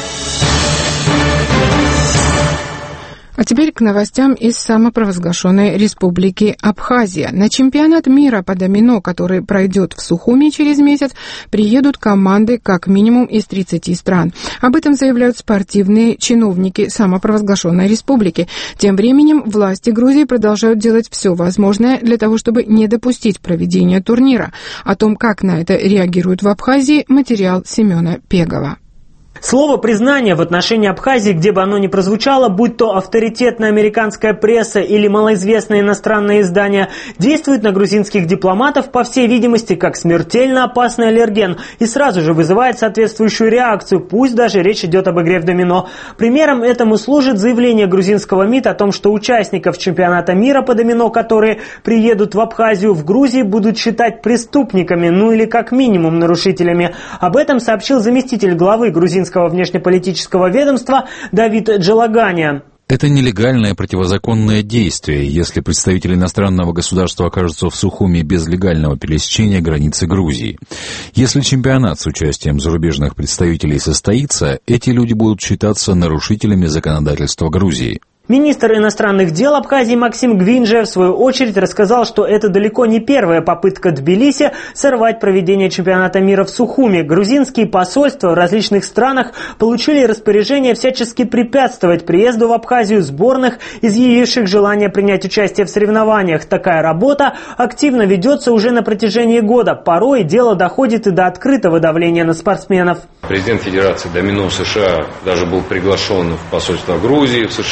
А теперь к новостям из самопровозглашенной республики Абхазия. На чемпионат мира по домино, который пройдет в Сухуми через месяц, приедут команды как минимум из 30 стран. Об этом заявляют спортивные чиновники самопровозглашенной республики. Тем временем власти Грузии продолжают делать все возможное для того, чтобы не допустить проведения турнира. О том, как на это реагируют в Абхазии, материал Семена Пегова. Слово признания в отношении Абхазии, где бы оно ни прозвучало, будь то авторитетная американская пресса или малоизвестные иностранные издания, действует на грузинских дипломатов, по всей видимости, как смертельно опасный аллерген и сразу же вызывает соответствующую реакцию, пусть даже речь идет об игре в домино. Примером этому служит заявление грузинского МИД о том, что участников чемпионата мира по домино, которые приедут в Абхазию, в Грузии будут считать преступниками, ну или как минимум нарушителями. Об этом сообщил заместитель главы грузинского внешнеполитического ведомства Давид Джалаганя. Это нелегальное противозаконное действие, если представители иностранного государства окажутся в Сухуми без легального пересечения границы Грузии. Если чемпионат с участием зарубежных представителей состоится, эти люди будут считаться нарушителями законодательства Грузии. Министр иностранных дел Абхазии Максим Гвинже в свою очередь рассказал, что это далеко не первая попытка Тбилиси сорвать проведение чемпионата мира в Сухуми. Грузинские посольства в различных странах получили распоряжение всячески препятствовать приезду в Абхазию сборных, изъявивших желание принять участие в соревнованиях. Такая работа активно ведется уже на протяжении года. Порой дело доходит и до открытого давления на спортсменов. Президент Федерации домино США даже был приглашен в посольство Грузии в США. Потом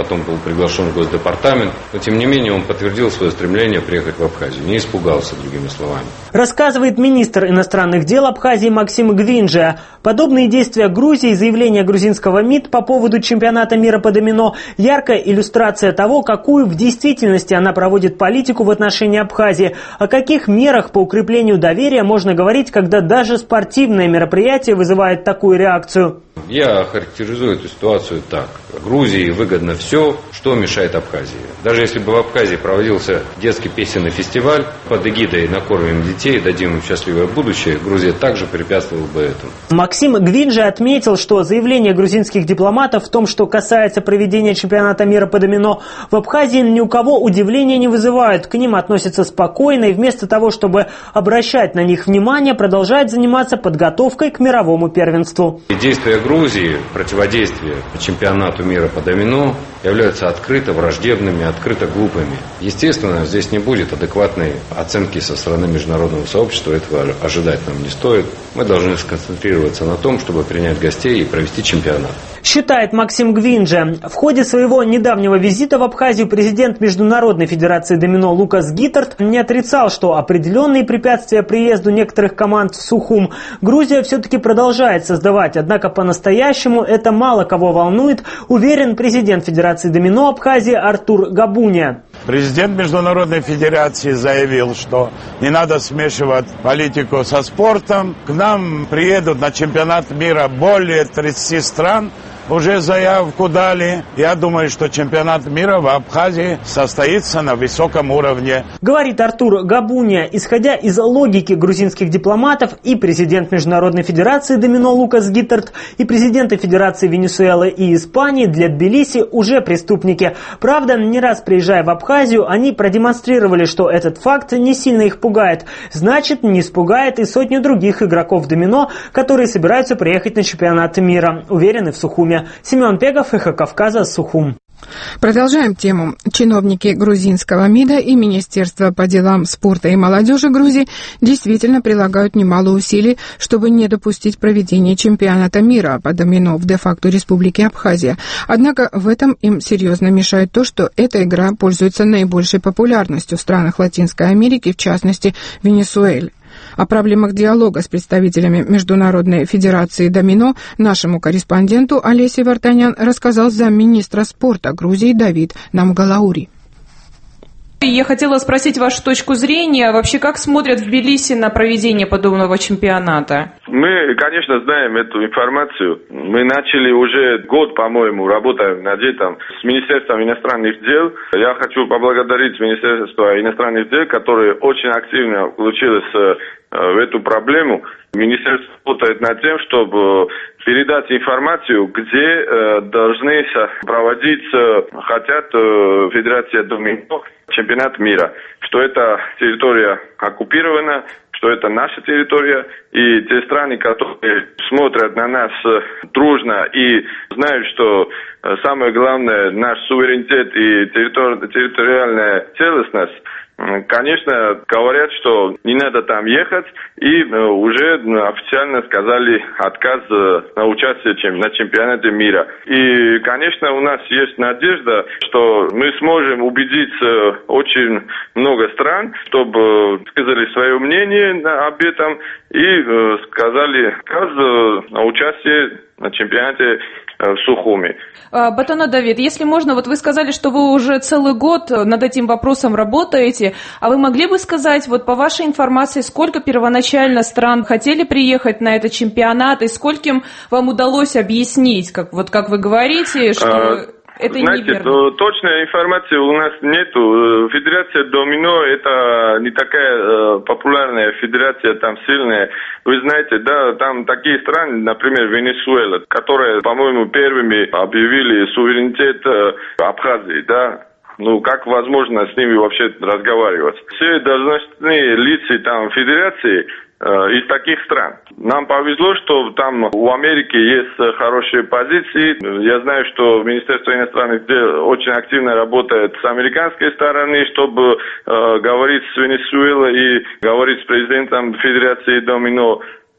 потом был приглашен в Госдепартамент, но тем не менее он подтвердил свое стремление приехать в Абхазию, не испугался, другими словами. Рассказывает министр иностранных дел Абхазии Максим Гвинджа. Подобные действия Грузии и заявления грузинского МИД по поводу чемпионата мира по домино – яркая иллюстрация того, какую в действительности она проводит политику в отношении Абхазии. О каких мерах по укреплению доверия можно говорить, когда даже спортивное мероприятие вызывает такую реакцию? Я характеризую эту ситуацию так. Грузии выгодно все, что мешает Абхазии. Даже если бы в Абхазии проводился детский песенный фестиваль под эгидой «Накормим детей, дадим им счастливое будущее», Грузия также препятствовала бы этому. Максим Гвинджи отметил, что заявление грузинских дипломатов в том, что касается проведения чемпионата мира по домино в Абхазии, ни у кого удивления не вызывают. К ним относятся спокойно и вместо того, чтобы обращать на них внимание, продолжают заниматься подготовкой к мировому первенству. Действия Грузии, противодействие чемпионату мира по домино являются открыто враждебными, открыто глупыми. Естественно, здесь не будет адекватной оценки со стороны международного сообщества, этого ожидать нам не стоит. Мы должны сконцентрироваться на том, чтобы принять гостей и провести чемпионат. Считает Максим Гвинджа. В ходе своего недавнего визита в Абхазию президент Международной федерации домино Лукас Гитард не отрицал, что определенные препятствия приезду некоторых команд в Сухум Грузия все-таки продолжает создавать. Однако по-настоящему это мало кого волнует, уверен президент Федерации домино Абхазии Артур Габуния. Президент Международной федерации заявил, что не надо смешивать политику со спортом. К нам приедут на чемпионат мира более 30 стран. Уже заявку дали. Я думаю, что чемпионат мира в Абхазии состоится на высоком уровне. Говорит Артур Габуния. Исходя из логики грузинских дипломатов, и президент Международной федерации домино Лукас Гитард, и президенты Федерации Венесуэлы и Испании для Тбилиси уже преступники. Правда, не раз приезжая в Абхазию, они продемонстрировали, что этот факт не сильно их пугает. Значит, не испугает и сотни других игроков домино, которые собираются приехать на чемпионат мира, уверены в Сухуме. Семен Пегов, Эхо Кавказа, Сухум. Продолжаем тему. Чиновники грузинского МИДа и Министерства по делам спорта и молодежи Грузии действительно прилагают немало усилий, чтобы не допустить проведения чемпионата мира по домино в де-факто Республике Абхазия. Однако в этом им серьезно мешает то, что эта игра пользуется наибольшей популярностью в странах Латинской Америки, в частности, Венесуэле. О проблемах диалога с представителями Международной федерации домино нашему корреспонденту Олесе Вартанян рассказал замминистра спорта Грузии Давид Намгалаури. Я хотела спросить вашу точку зрения. Вообще, как смотрят в Тбилиси на проведение подобного чемпионата? Мы, конечно, знаем эту информацию. Мы начали уже год, по-моему, работаем над этим с Министерством иностранных дел. Я хочу поблагодарить Министерство иностранных дел, которое очень активно включилось в эту проблему. Министерство работает над тем, чтобы передать информацию, где должны проводиться, хотят Федерация домино, чемпионат мира, что эта территория оккупирована, что это наша территория, и те страны, которые смотрят на нас дружно и знают, что самое главное наш суверенитет и территориальная целостность, конечно, говорят, что не надо там ехать, и уже официально сказали отказ на участие на чемпионате мира. И, конечно, у нас есть надежда, что мы сможем убедить очень много стран, чтобы сказали свое мнение об этом и сказали отказ на участие на чемпионате в Сухуми. Батана Давид, если можно, вот вы сказали, что вы уже целый год над этим вопросом работаете, а вы могли бы сказать, вот по вашей информации, сколько первоначально стран хотели приехать на этот чемпионат и скольким вам удалось объяснить, как вы говорите, что... Это знаете, точной информации у нас нету. Федерация домино это не такая популярная федерация, там сильная. Вы знаете, да, там такие страны, например, Венесуэла, которые, по-моему, первыми объявили суверенитет Абхазии, да. Ну, как возможно с ними вообще разговаривать? Все должностные лица там федерации из таких стран. Нам повезло, что там у Америки есть хорошие позиции. Я знаю, что Министерство иностранных дел очень активно работает с американской стороны, чтобы говорить с Венесуэлой и говорить с президентом Федерации домино.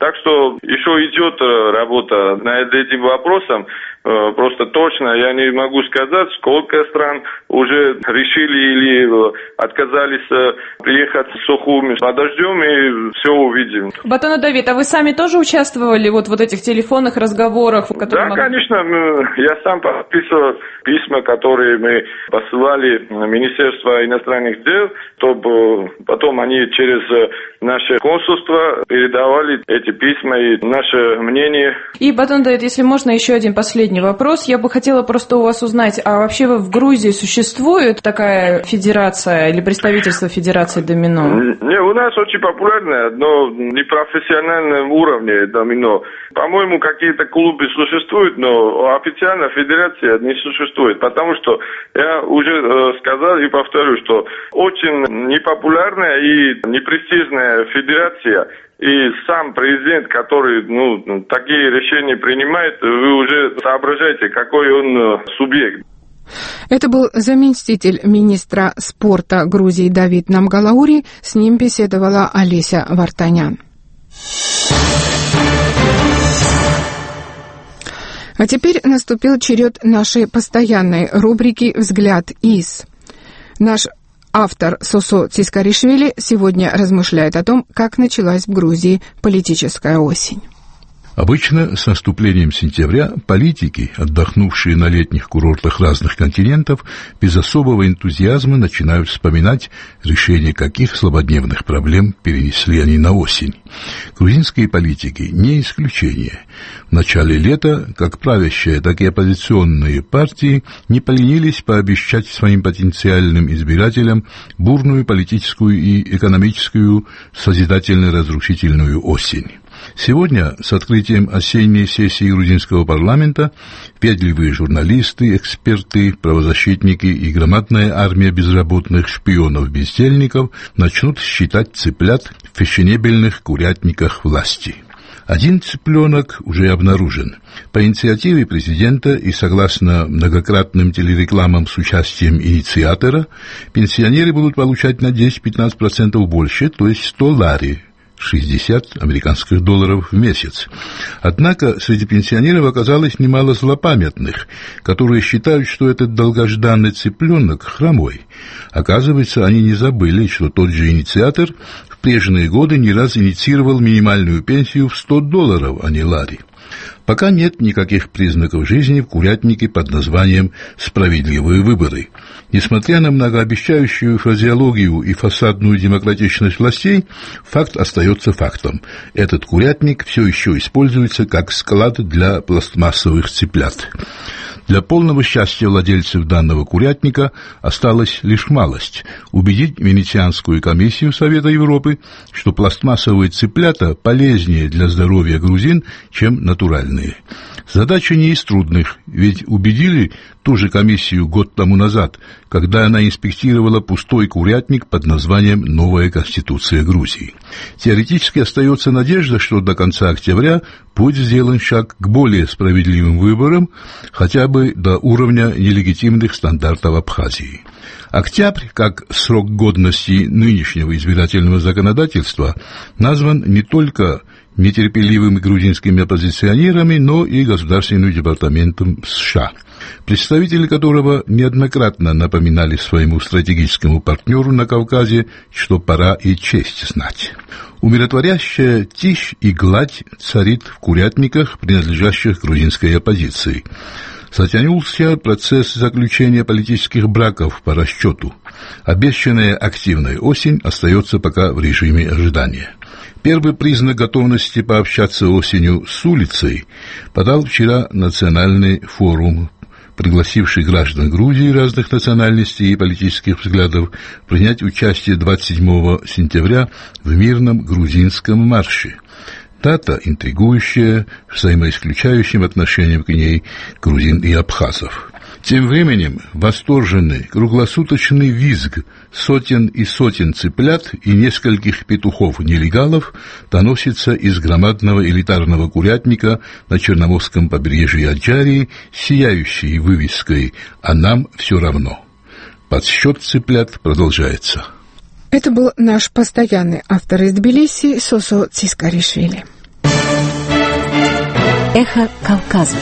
Так что еще идет работа над этим вопросом. Просто точно я не могу сказать, сколько стран уже решили или отказались приехать в Сухуми. Подождем и все увидим. Батонов Давид, а вы сами тоже участвовали вот в этих телефонных разговорах? Да, конечно. Я сам подписывал письма, которые мы посылали в Министерство иностранных дел, чтобы потом они через наше консульство передавали эти письма и наше мнение. И, Батонов Давид, если можно, еще один последний вопрос. Я бы хотела просто у вас узнать, а вообще в Грузии существует такая федерация или представительство Федерации домино? Не, у нас очень популярное, но не профессиональном уровне домино. По-моему, какие-то клубы существуют, но официально федерация не существует, потому что я уже сказал и повторю, что очень непопулярная и непрестижная федерация. И сам президент, который такие решения принимает, вы уже соображаете, какой он субъект. Это был заместитель министра спорта Грузии Давид Намгалаури. С ним беседовала Олеся Вартанян. А теперь наступил черед нашей постоянной рубрики «Взгляд из». Наш автор Сосо Цискаришвили сегодня размышляет о том, как началась в Грузии политическая осень. Обычно с наступлением сентября политики, отдохнувшие на летних курортах разных континентов, без особого энтузиазма начинают вспоминать, решение каких злободневных проблем перенесли они на осень. Грузинские политики не исключение. В начале лета как правящие, так и оппозиционные партии не поленились пообещать своим потенциальным избирателям бурную политическую и экономическую созидательно-разрушительную осень. Сегодня, с открытием осенней сессии грузинского парламента, въедливые журналисты, эксперты, правозащитники и громадная армия безработных шпионов-бездельников начнут считать цыплят в фешенебельных курятниках власти. Один цыпленок уже обнаружен. По инициативе президента и согласно многократным телерекламам с участием инициатора, пенсионеры будут получать на 10-15% больше, то есть 100 лари, 60 американских долларов в месяц. Однако среди пенсионеров оказалось немало злопамятных, которые считают, что этот долгожданный цыпленок хромой. Оказывается, они не забыли, что тот же инициатор в прежние годы не раз инициировал минимальную пенсию в 100 долларов, а не лари. Пока нет никаких признаков жизни в курятнике под названием «Справедливые выборы». Несмотря на многообещающую фразеологию и фасадную демократичность властей, факт остается фактом. Этот курятник все еще используется как склад для пластмассовых цыплят. Для полного счастья владельцев данного курятника осталась лишь малость – убедить Венецианскую комиссию Совета Европы, что пластмассовые цыплята полезнее для здоровья грузин, чем натуральные. Задача не из трудных, ведь убедили ту же комиссию год тому назад, когда она инспектировала пустой курятник под названием «Новая Конституция Грузии». Теоретически остается надежда, что до конца октября будет сделан шаг к более справедливым выборам, хотя бы до уровня нелегитимных стандартов Абхазии. Октябрь, как срок годности нынешнего избирательного законодательства, назван не только нетерпеливыми грузинскими оппозиционерами, но и Государственным департаментом США, представители которого неоднократно напоминали своему стратегическому партнеру на Кавказе, что пора и честь знать. Умиротворящая тишь и гладь царит в курятниках, принадлежащих грузинской оппозиции. Затянулся процесс заключения политических браков по расчету. Обещанная активная осень остается пока в режиме ожидания. Первый признак готовности пообщаться осенью с улицей подал вчера Национальный форум, пригласивший граждан Грузии разных национальностей и политических взглядов принять участие 27 сентября в мирном грузинском марше. Дата интригующая, взаимоисключающим отношением к ней грузин и абхазов. Тем временем восторженный круглосуточный визг сотен и сотен цыплят и нескольких петухов-нелегалов доносится из громадного элитарного курятника на Черноморском побережье Аджарии, сияющей вывеской «А нам все равно». Подсчет цыплят продолжается. Это был наш постоянный автор из Тбилиси Сосо Цискаришвили. Эхо Кавказа.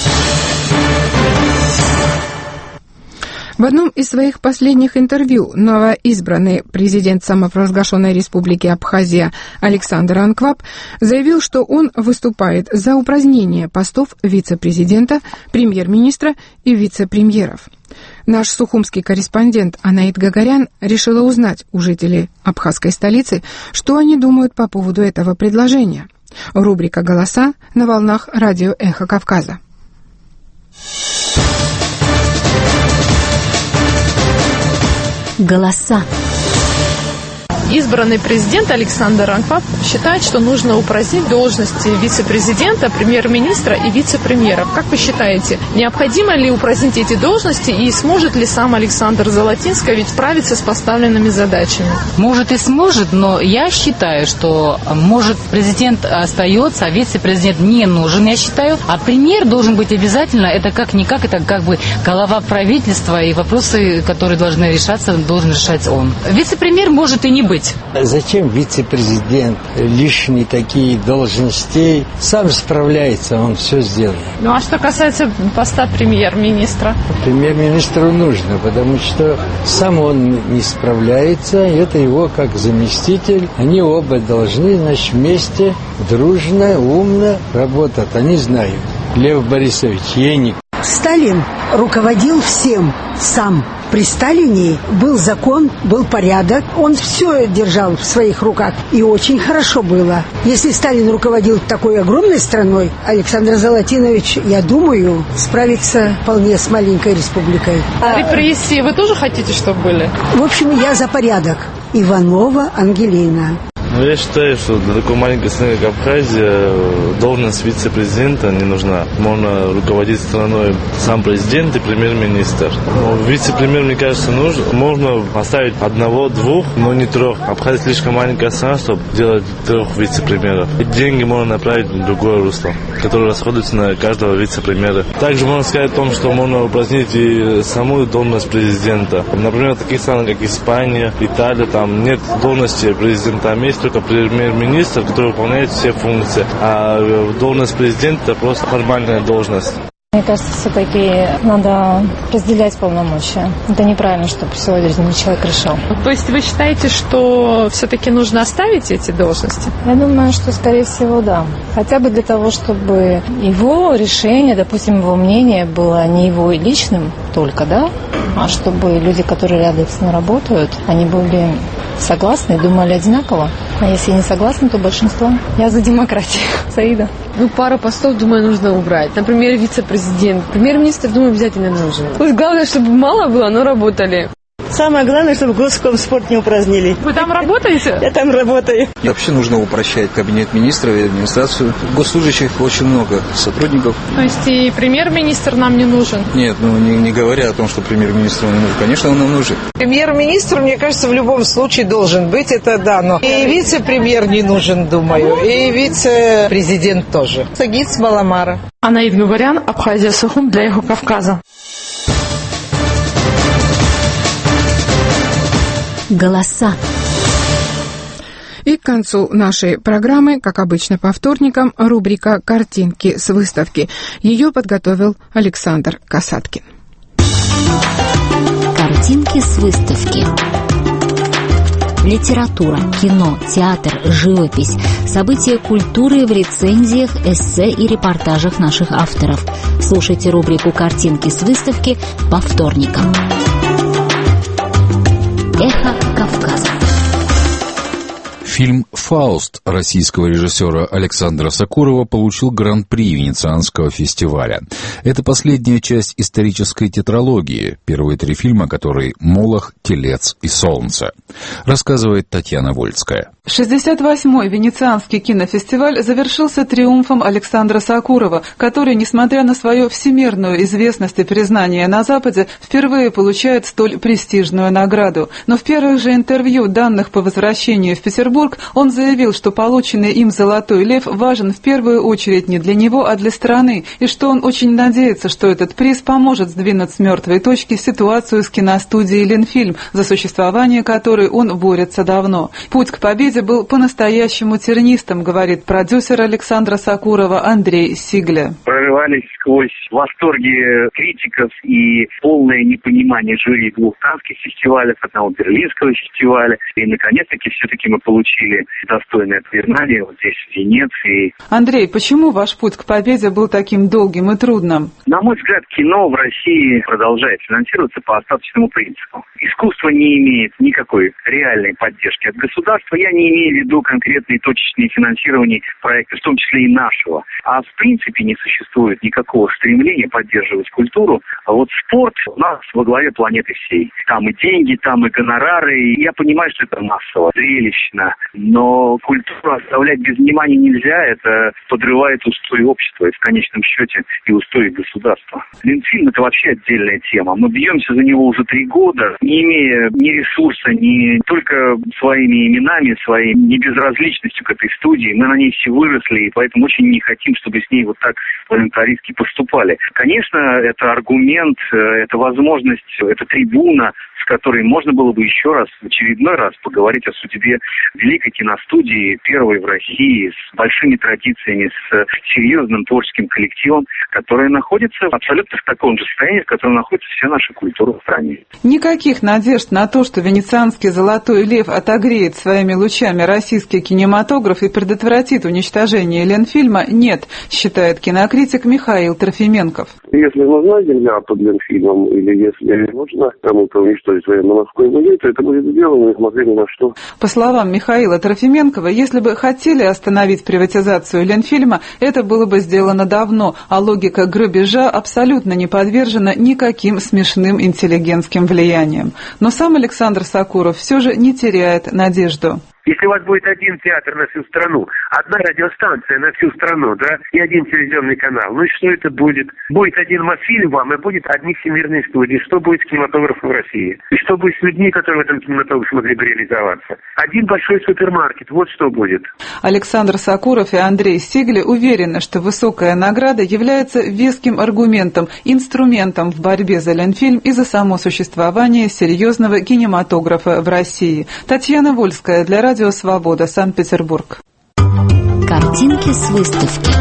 В одном из своих последних интервью новоизбранный президент самопровозглашенной республики Абхазия Александр Анкваб заявил, что он выступает за упразднение постов вице-президента, премьер-министра и вице-премьеров. Наш сухумский корреспондент Анаит Гагарян решила узнать у жителей абхазской столицы, что они думают по поводу этого предложения. Рубрика «Голоса» на волнах радио «Эхо Кавказа». Голоса. Избранный президент Александр Анкваб считает, что нужно упразднить должности вице-президента, премьер-министра и вице-премьеров. Как вы считаете, необходимо ли упразднить эти должности и сможет ли сам Александр Золотинский справиться с поставленными задачами? Может и сможет, но я считаю, что может президент остается, а вице-президент не нужен, я считаю. А премьер должен быть обязательно, это как-никак, это как бы голова правительства, и вопросы, которые должны решаться, должен решать он. Вице-премьер может и не быть. Зачем вице-президент? Лишние такие должности. Сам справляется, он все сделает. Ну а что касается поста премьер-министра? Премьер-министру нужно, потому что сам он не справляется. Это его как заместитель. Они оба должны, значит, вместе, дружно, умно работать. Они знают. Лев Борисович Ейник. Сталин руководил всем сам. При Сталине был закон, был порядок. Он все держал в своих руках. И очень хорошо было. Если Сталин руководил такой огромной страной, Александр Золотинович, я думаю, справится вполне с маленькой республикой. Репрессии вы тоже хотите, чтобы были? В общем, я за порядок. Иванова Ангелина. Я считаю, что для такой маленькой страны, как Абхазия, должность вице-президента не нужна. Можно руководить страной сам президент и премьер-министр. Вице-премьер, мне кажется, нужно. Можно поставить одного-двух, но не трех. Абхазия слишком маленькая страна, чтобы делать 3 вице-премьеров. И деньги можно направить в другое русло, которое расходуется на каждого вице-премьера. Также можно сказать о том, что можно упразднить и саму должность президента. Например, в таких странах, как Испания, Италия, там нет должности президента, есть только премьер-министр, который выполняет все функции, а должность президента просто формальная должность. Мне кажется, все-таки надо разделять полномочия. Это неправильно, чтобы все один человек решал. То есть вы считаете, что все-таки нужно оставить эти должности? Я думаю, что, скорее всего, да. Хотя бы для того, чтобы его решение, допустим, его мнение было не его личным только, да, а чтобы люди, которые рядом с ним работают, они были согласны и думали одинаково. А если не согласны, то большинство. Я за демократию. Саида. Пару постов, думаю, нужно убрать. Например, вице-президент. Премьер-министр, думаю, обязательно нужен. Пусть главное, чтобы мало было, но работали. Самое главное, чтобы Госкомспорт не упразднили. Вы там работаете? Я там работаю. Вообще нужно упрощать кабинет министров и администрацию. Госслужащих очень много, сотрудников. То есть и премьер-министр нам не нужен? Нет, не говоря о том, что премьер-министр нам нужен. Конечно, он нам нужен. Премьер-министр, мне кажется, в любом случае должен быть, это да, но и вице-премьер не нужен, думаю, и вице-президент тоже. Сагит Баламара. Анаит Гагарян, Абхазия, Сухум для Эхо Кавказа. Голоса. И к концу нашей программы, как обычно по вторникам, рубрика «Картинки с выставки». Ее подготовил Александр Касаткин. Картинки с выставки. Литература, кино, театр, живопись, события культуры в рецензиях, эссе и репортажах наших авторов. Слушайте рубрику «Картинки с выставки» по вторникам. Эхо Кавказа. Фильм «Фауст» российского режиссера Александра Сокурова получил гран-при Венецианского фестиваля. Это последняя часть исторической тетралогии. Первые 3 фильма, которые «Молох», «Телец» и «Солнце». Рассказывает Татьяна Вольская. 68-й Венецианский кинофестиваль завершился триумфом Александра Сокурова, который, несмотря на свою всемирную известность и признание на Западе, впервые получает столь престижную награду. Но в первых же интервью, данных по возвращению в Петербург, Санкт-Петербург, он заявил, что полученный им «Золотой лев» важен в первую очередь не для него, а для страны, и что он очень надеется, что этот приз поможет сдвинуть с мертвой точки ситуацию с киностудией «Ленфильм», за существование которой он борется давно. Путь к победе был по-настоящему тернистым, говорит продюсер Александра Сакурова Андрей Сигле. Прорывались сквозь восторги критиков и полное непонимание жюри двух каннских фестивалей, одного берлинского фестиваля. И, наконец-таки, все-таки мы получили достойное признание вот здесь, в Венеции. Андрей, почему ваш путь к победе был таким долгим и трудным? На мой взгляд, кино в России продолжает финансироваться по остаточному принципу. Искусство не имеет никакой реальной поддержки от государства. Я не имею в виду конкретные точечные финансирования проектов, в том числе и нашего. А в принципе не существует никакого стремления поддерживать культуру. А вот спорт у нас во главе планеты всей. Там и деньги, там и гонорары. И я понимаю, что это массово, зрелищно. Но культуру оставлять без внимания нельзя. Это подрывает устои общества и в конечном счете и устои государства. Ленфильм — это вообще отдельная тема. Мы бьемся за него уже 3 года, не имея ни ресурса, ни только своими именами, своей небезразличностью к этой студии. Мы на ней все выросли, и поэтому очень не хотим, чтобы с ней вот так волонтаристски поступали. Конечно, это аргумент, это возможность, это трибуна, с которой можно было бы еще раз, в очередной раз поговорить о судьбе великой киностудии, первой в России, с большими традициями, с серьезным творческим коллективом, которая находится абсолютно в таком же состоянии, в котором находится вся наша культура в стране. Никаких надежд на то, что венецианский «Золотой лев» отогреет своими лучами российский кинематограф и предотвратит уничтожение Ленфильма, нет, считает кинокритик Михаил Трофименков. Если нужна земля под Ленфильмом, или если нужно кому-то уничтожить военно-морской музей, то это будет сделано, несмотря ни на что. По словам Михаила Трофименкова, если бы хотели остановить приватизацию Ленфильма, это было бы сделано давно, а логика грабежа абсолютно не подвержена никаким смешным интеллигентским влияниям. Но сам Александр Сакуров все же не теряет надежду. Если у вас будет один театр на всю страну, одна радиостанция на всю страну, да, и один телевизионный канал, ну и что это будет? Будет один Мосфильм вам, и будет одни всемирные студии. Что будет с кинематографом в России? И что будет с людьми, которые в этом кинематографе могли бы реализоваться? Один большой супермаркет, вот что будет. Александр Сакуров и Андрей Сигле уверены, что высокая награда является веским аргументом, инструментом в борьбе за Ленфильм и за само существование серьезного кинематографа в России. Татьяна Вольская для Радио «Свобода», Санкт-Петербург. Картинки с выставки.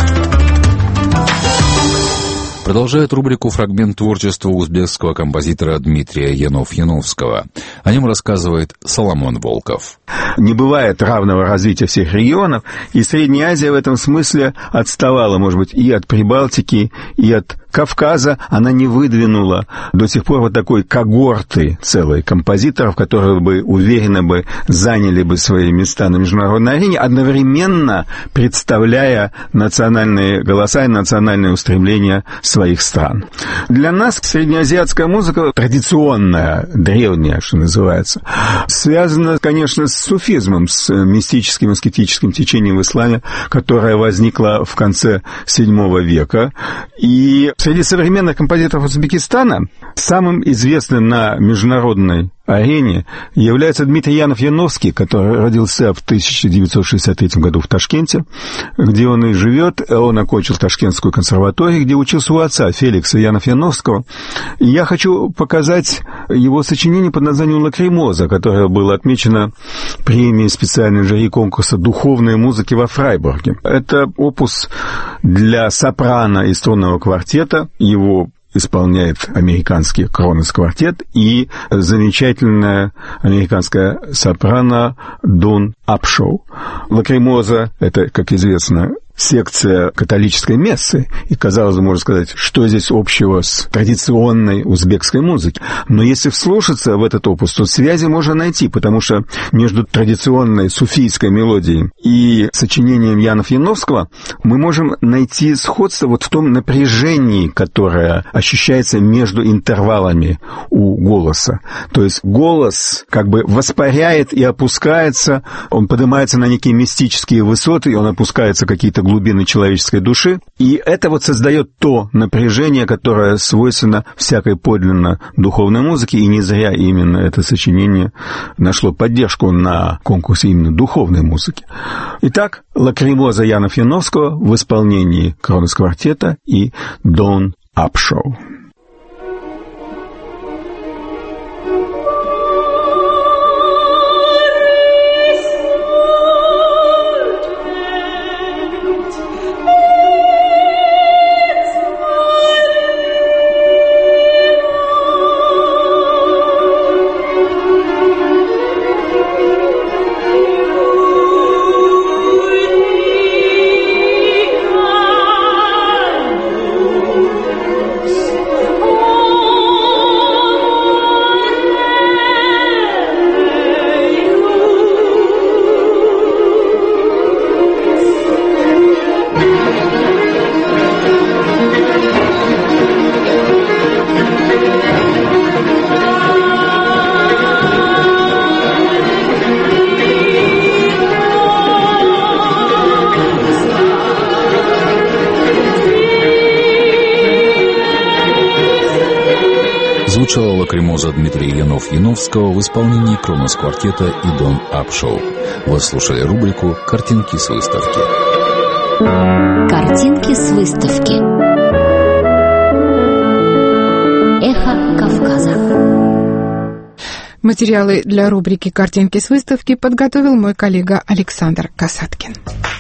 Продолжает рубрику «Фрагмент творчества» узбекского композитора Дмитрия Янов-Яновского. О нем рассказывает Соломон Волков. Не бывает равного развития всех регионов, и Средняя Азия в этом смысле отставала, может быть, и от Прибалтики, и от Кавказа. Она не выдвинула до сих пор вот такой когорты целой композиторов, которые бы уверенно бы заняли бы свои места на международной арене, одновременно представляя национальные голоса и национальные устремления своих стран. Для нас среднеазиатская музыка традиционная, древняя, что называется, связана, конечно, с суфизмом, с мистическим аскетическим течением в исламе, которое возникло в конце VII века. И среди современных композиторов Узбекистана самым известным на международной арене является Дмитрий Янов-Яновский, который родился в 1963 году в Ташкенте, где он и живет. Он окончил Ташкентскую консерваторию, где учился у отца Феликса Янов-Яновского. И я хочу показать его сочинение под названием «Лакримоза», которое было отмечено премией специальной жюри конкурса духовной музыки во Фрайбурге. Это опус для сопрано и струнного квартета. Его исполняет американский Кронос-квартет и замечательная американская сопрано Дун Апшоу. Лакримоза — это, как известно, секция католической мессы, и, казалось бы, можно сказать, что здесь общего с традиционной узбекской музыкой. Но если вслушаться в этот опус, то связи можно найти, потому что между традиционной суфийской мелодией и сочинением Янов-Яновского мы можем найти сходство вот в том напряжении, которое ощущается между интервалами у голоса. То есть голос как бы воспаряет и опускается, он поднимается на некие мистические высоты, и он опускается какие-то глубины человеческой души. И это вот создает то напряжение, которое свойственно всякой подлинно духовной музыке, и не зря именно это сочинение нашло поддержку на конкурсе именно духовной музыки. Итак, «Лакримоза» Яна Фьяновского в исполнении Кронос квартета и Dawn Up Show. Звучала «Лакримоза» Дмитрия Янов-Яновского в исполнении Кронос квартета и Dawn Up Show. Вы слушали рубрику «Картинки с выставки». Картинки с выставки. Эхо Кавказа. Материалы для рубрики «Картинки с выставки» подготовил мой коллега Александр Касаткин.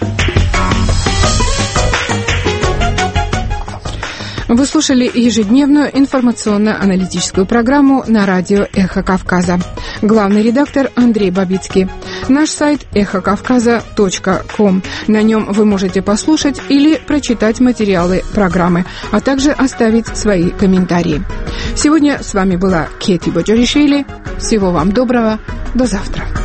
Вы слушали ежедневную информационно-аналитическую программу на радио «Эхо Кавказа». Главный редактор Андрей Бабицкий. Наш сайт эхокавказа.ком. На нем вы можете послушать или прочитать материалы программы, а также оставить свои комментарии. Сегодня с вами была Кети Боджоришвили. Всего вам доброго. До завтра.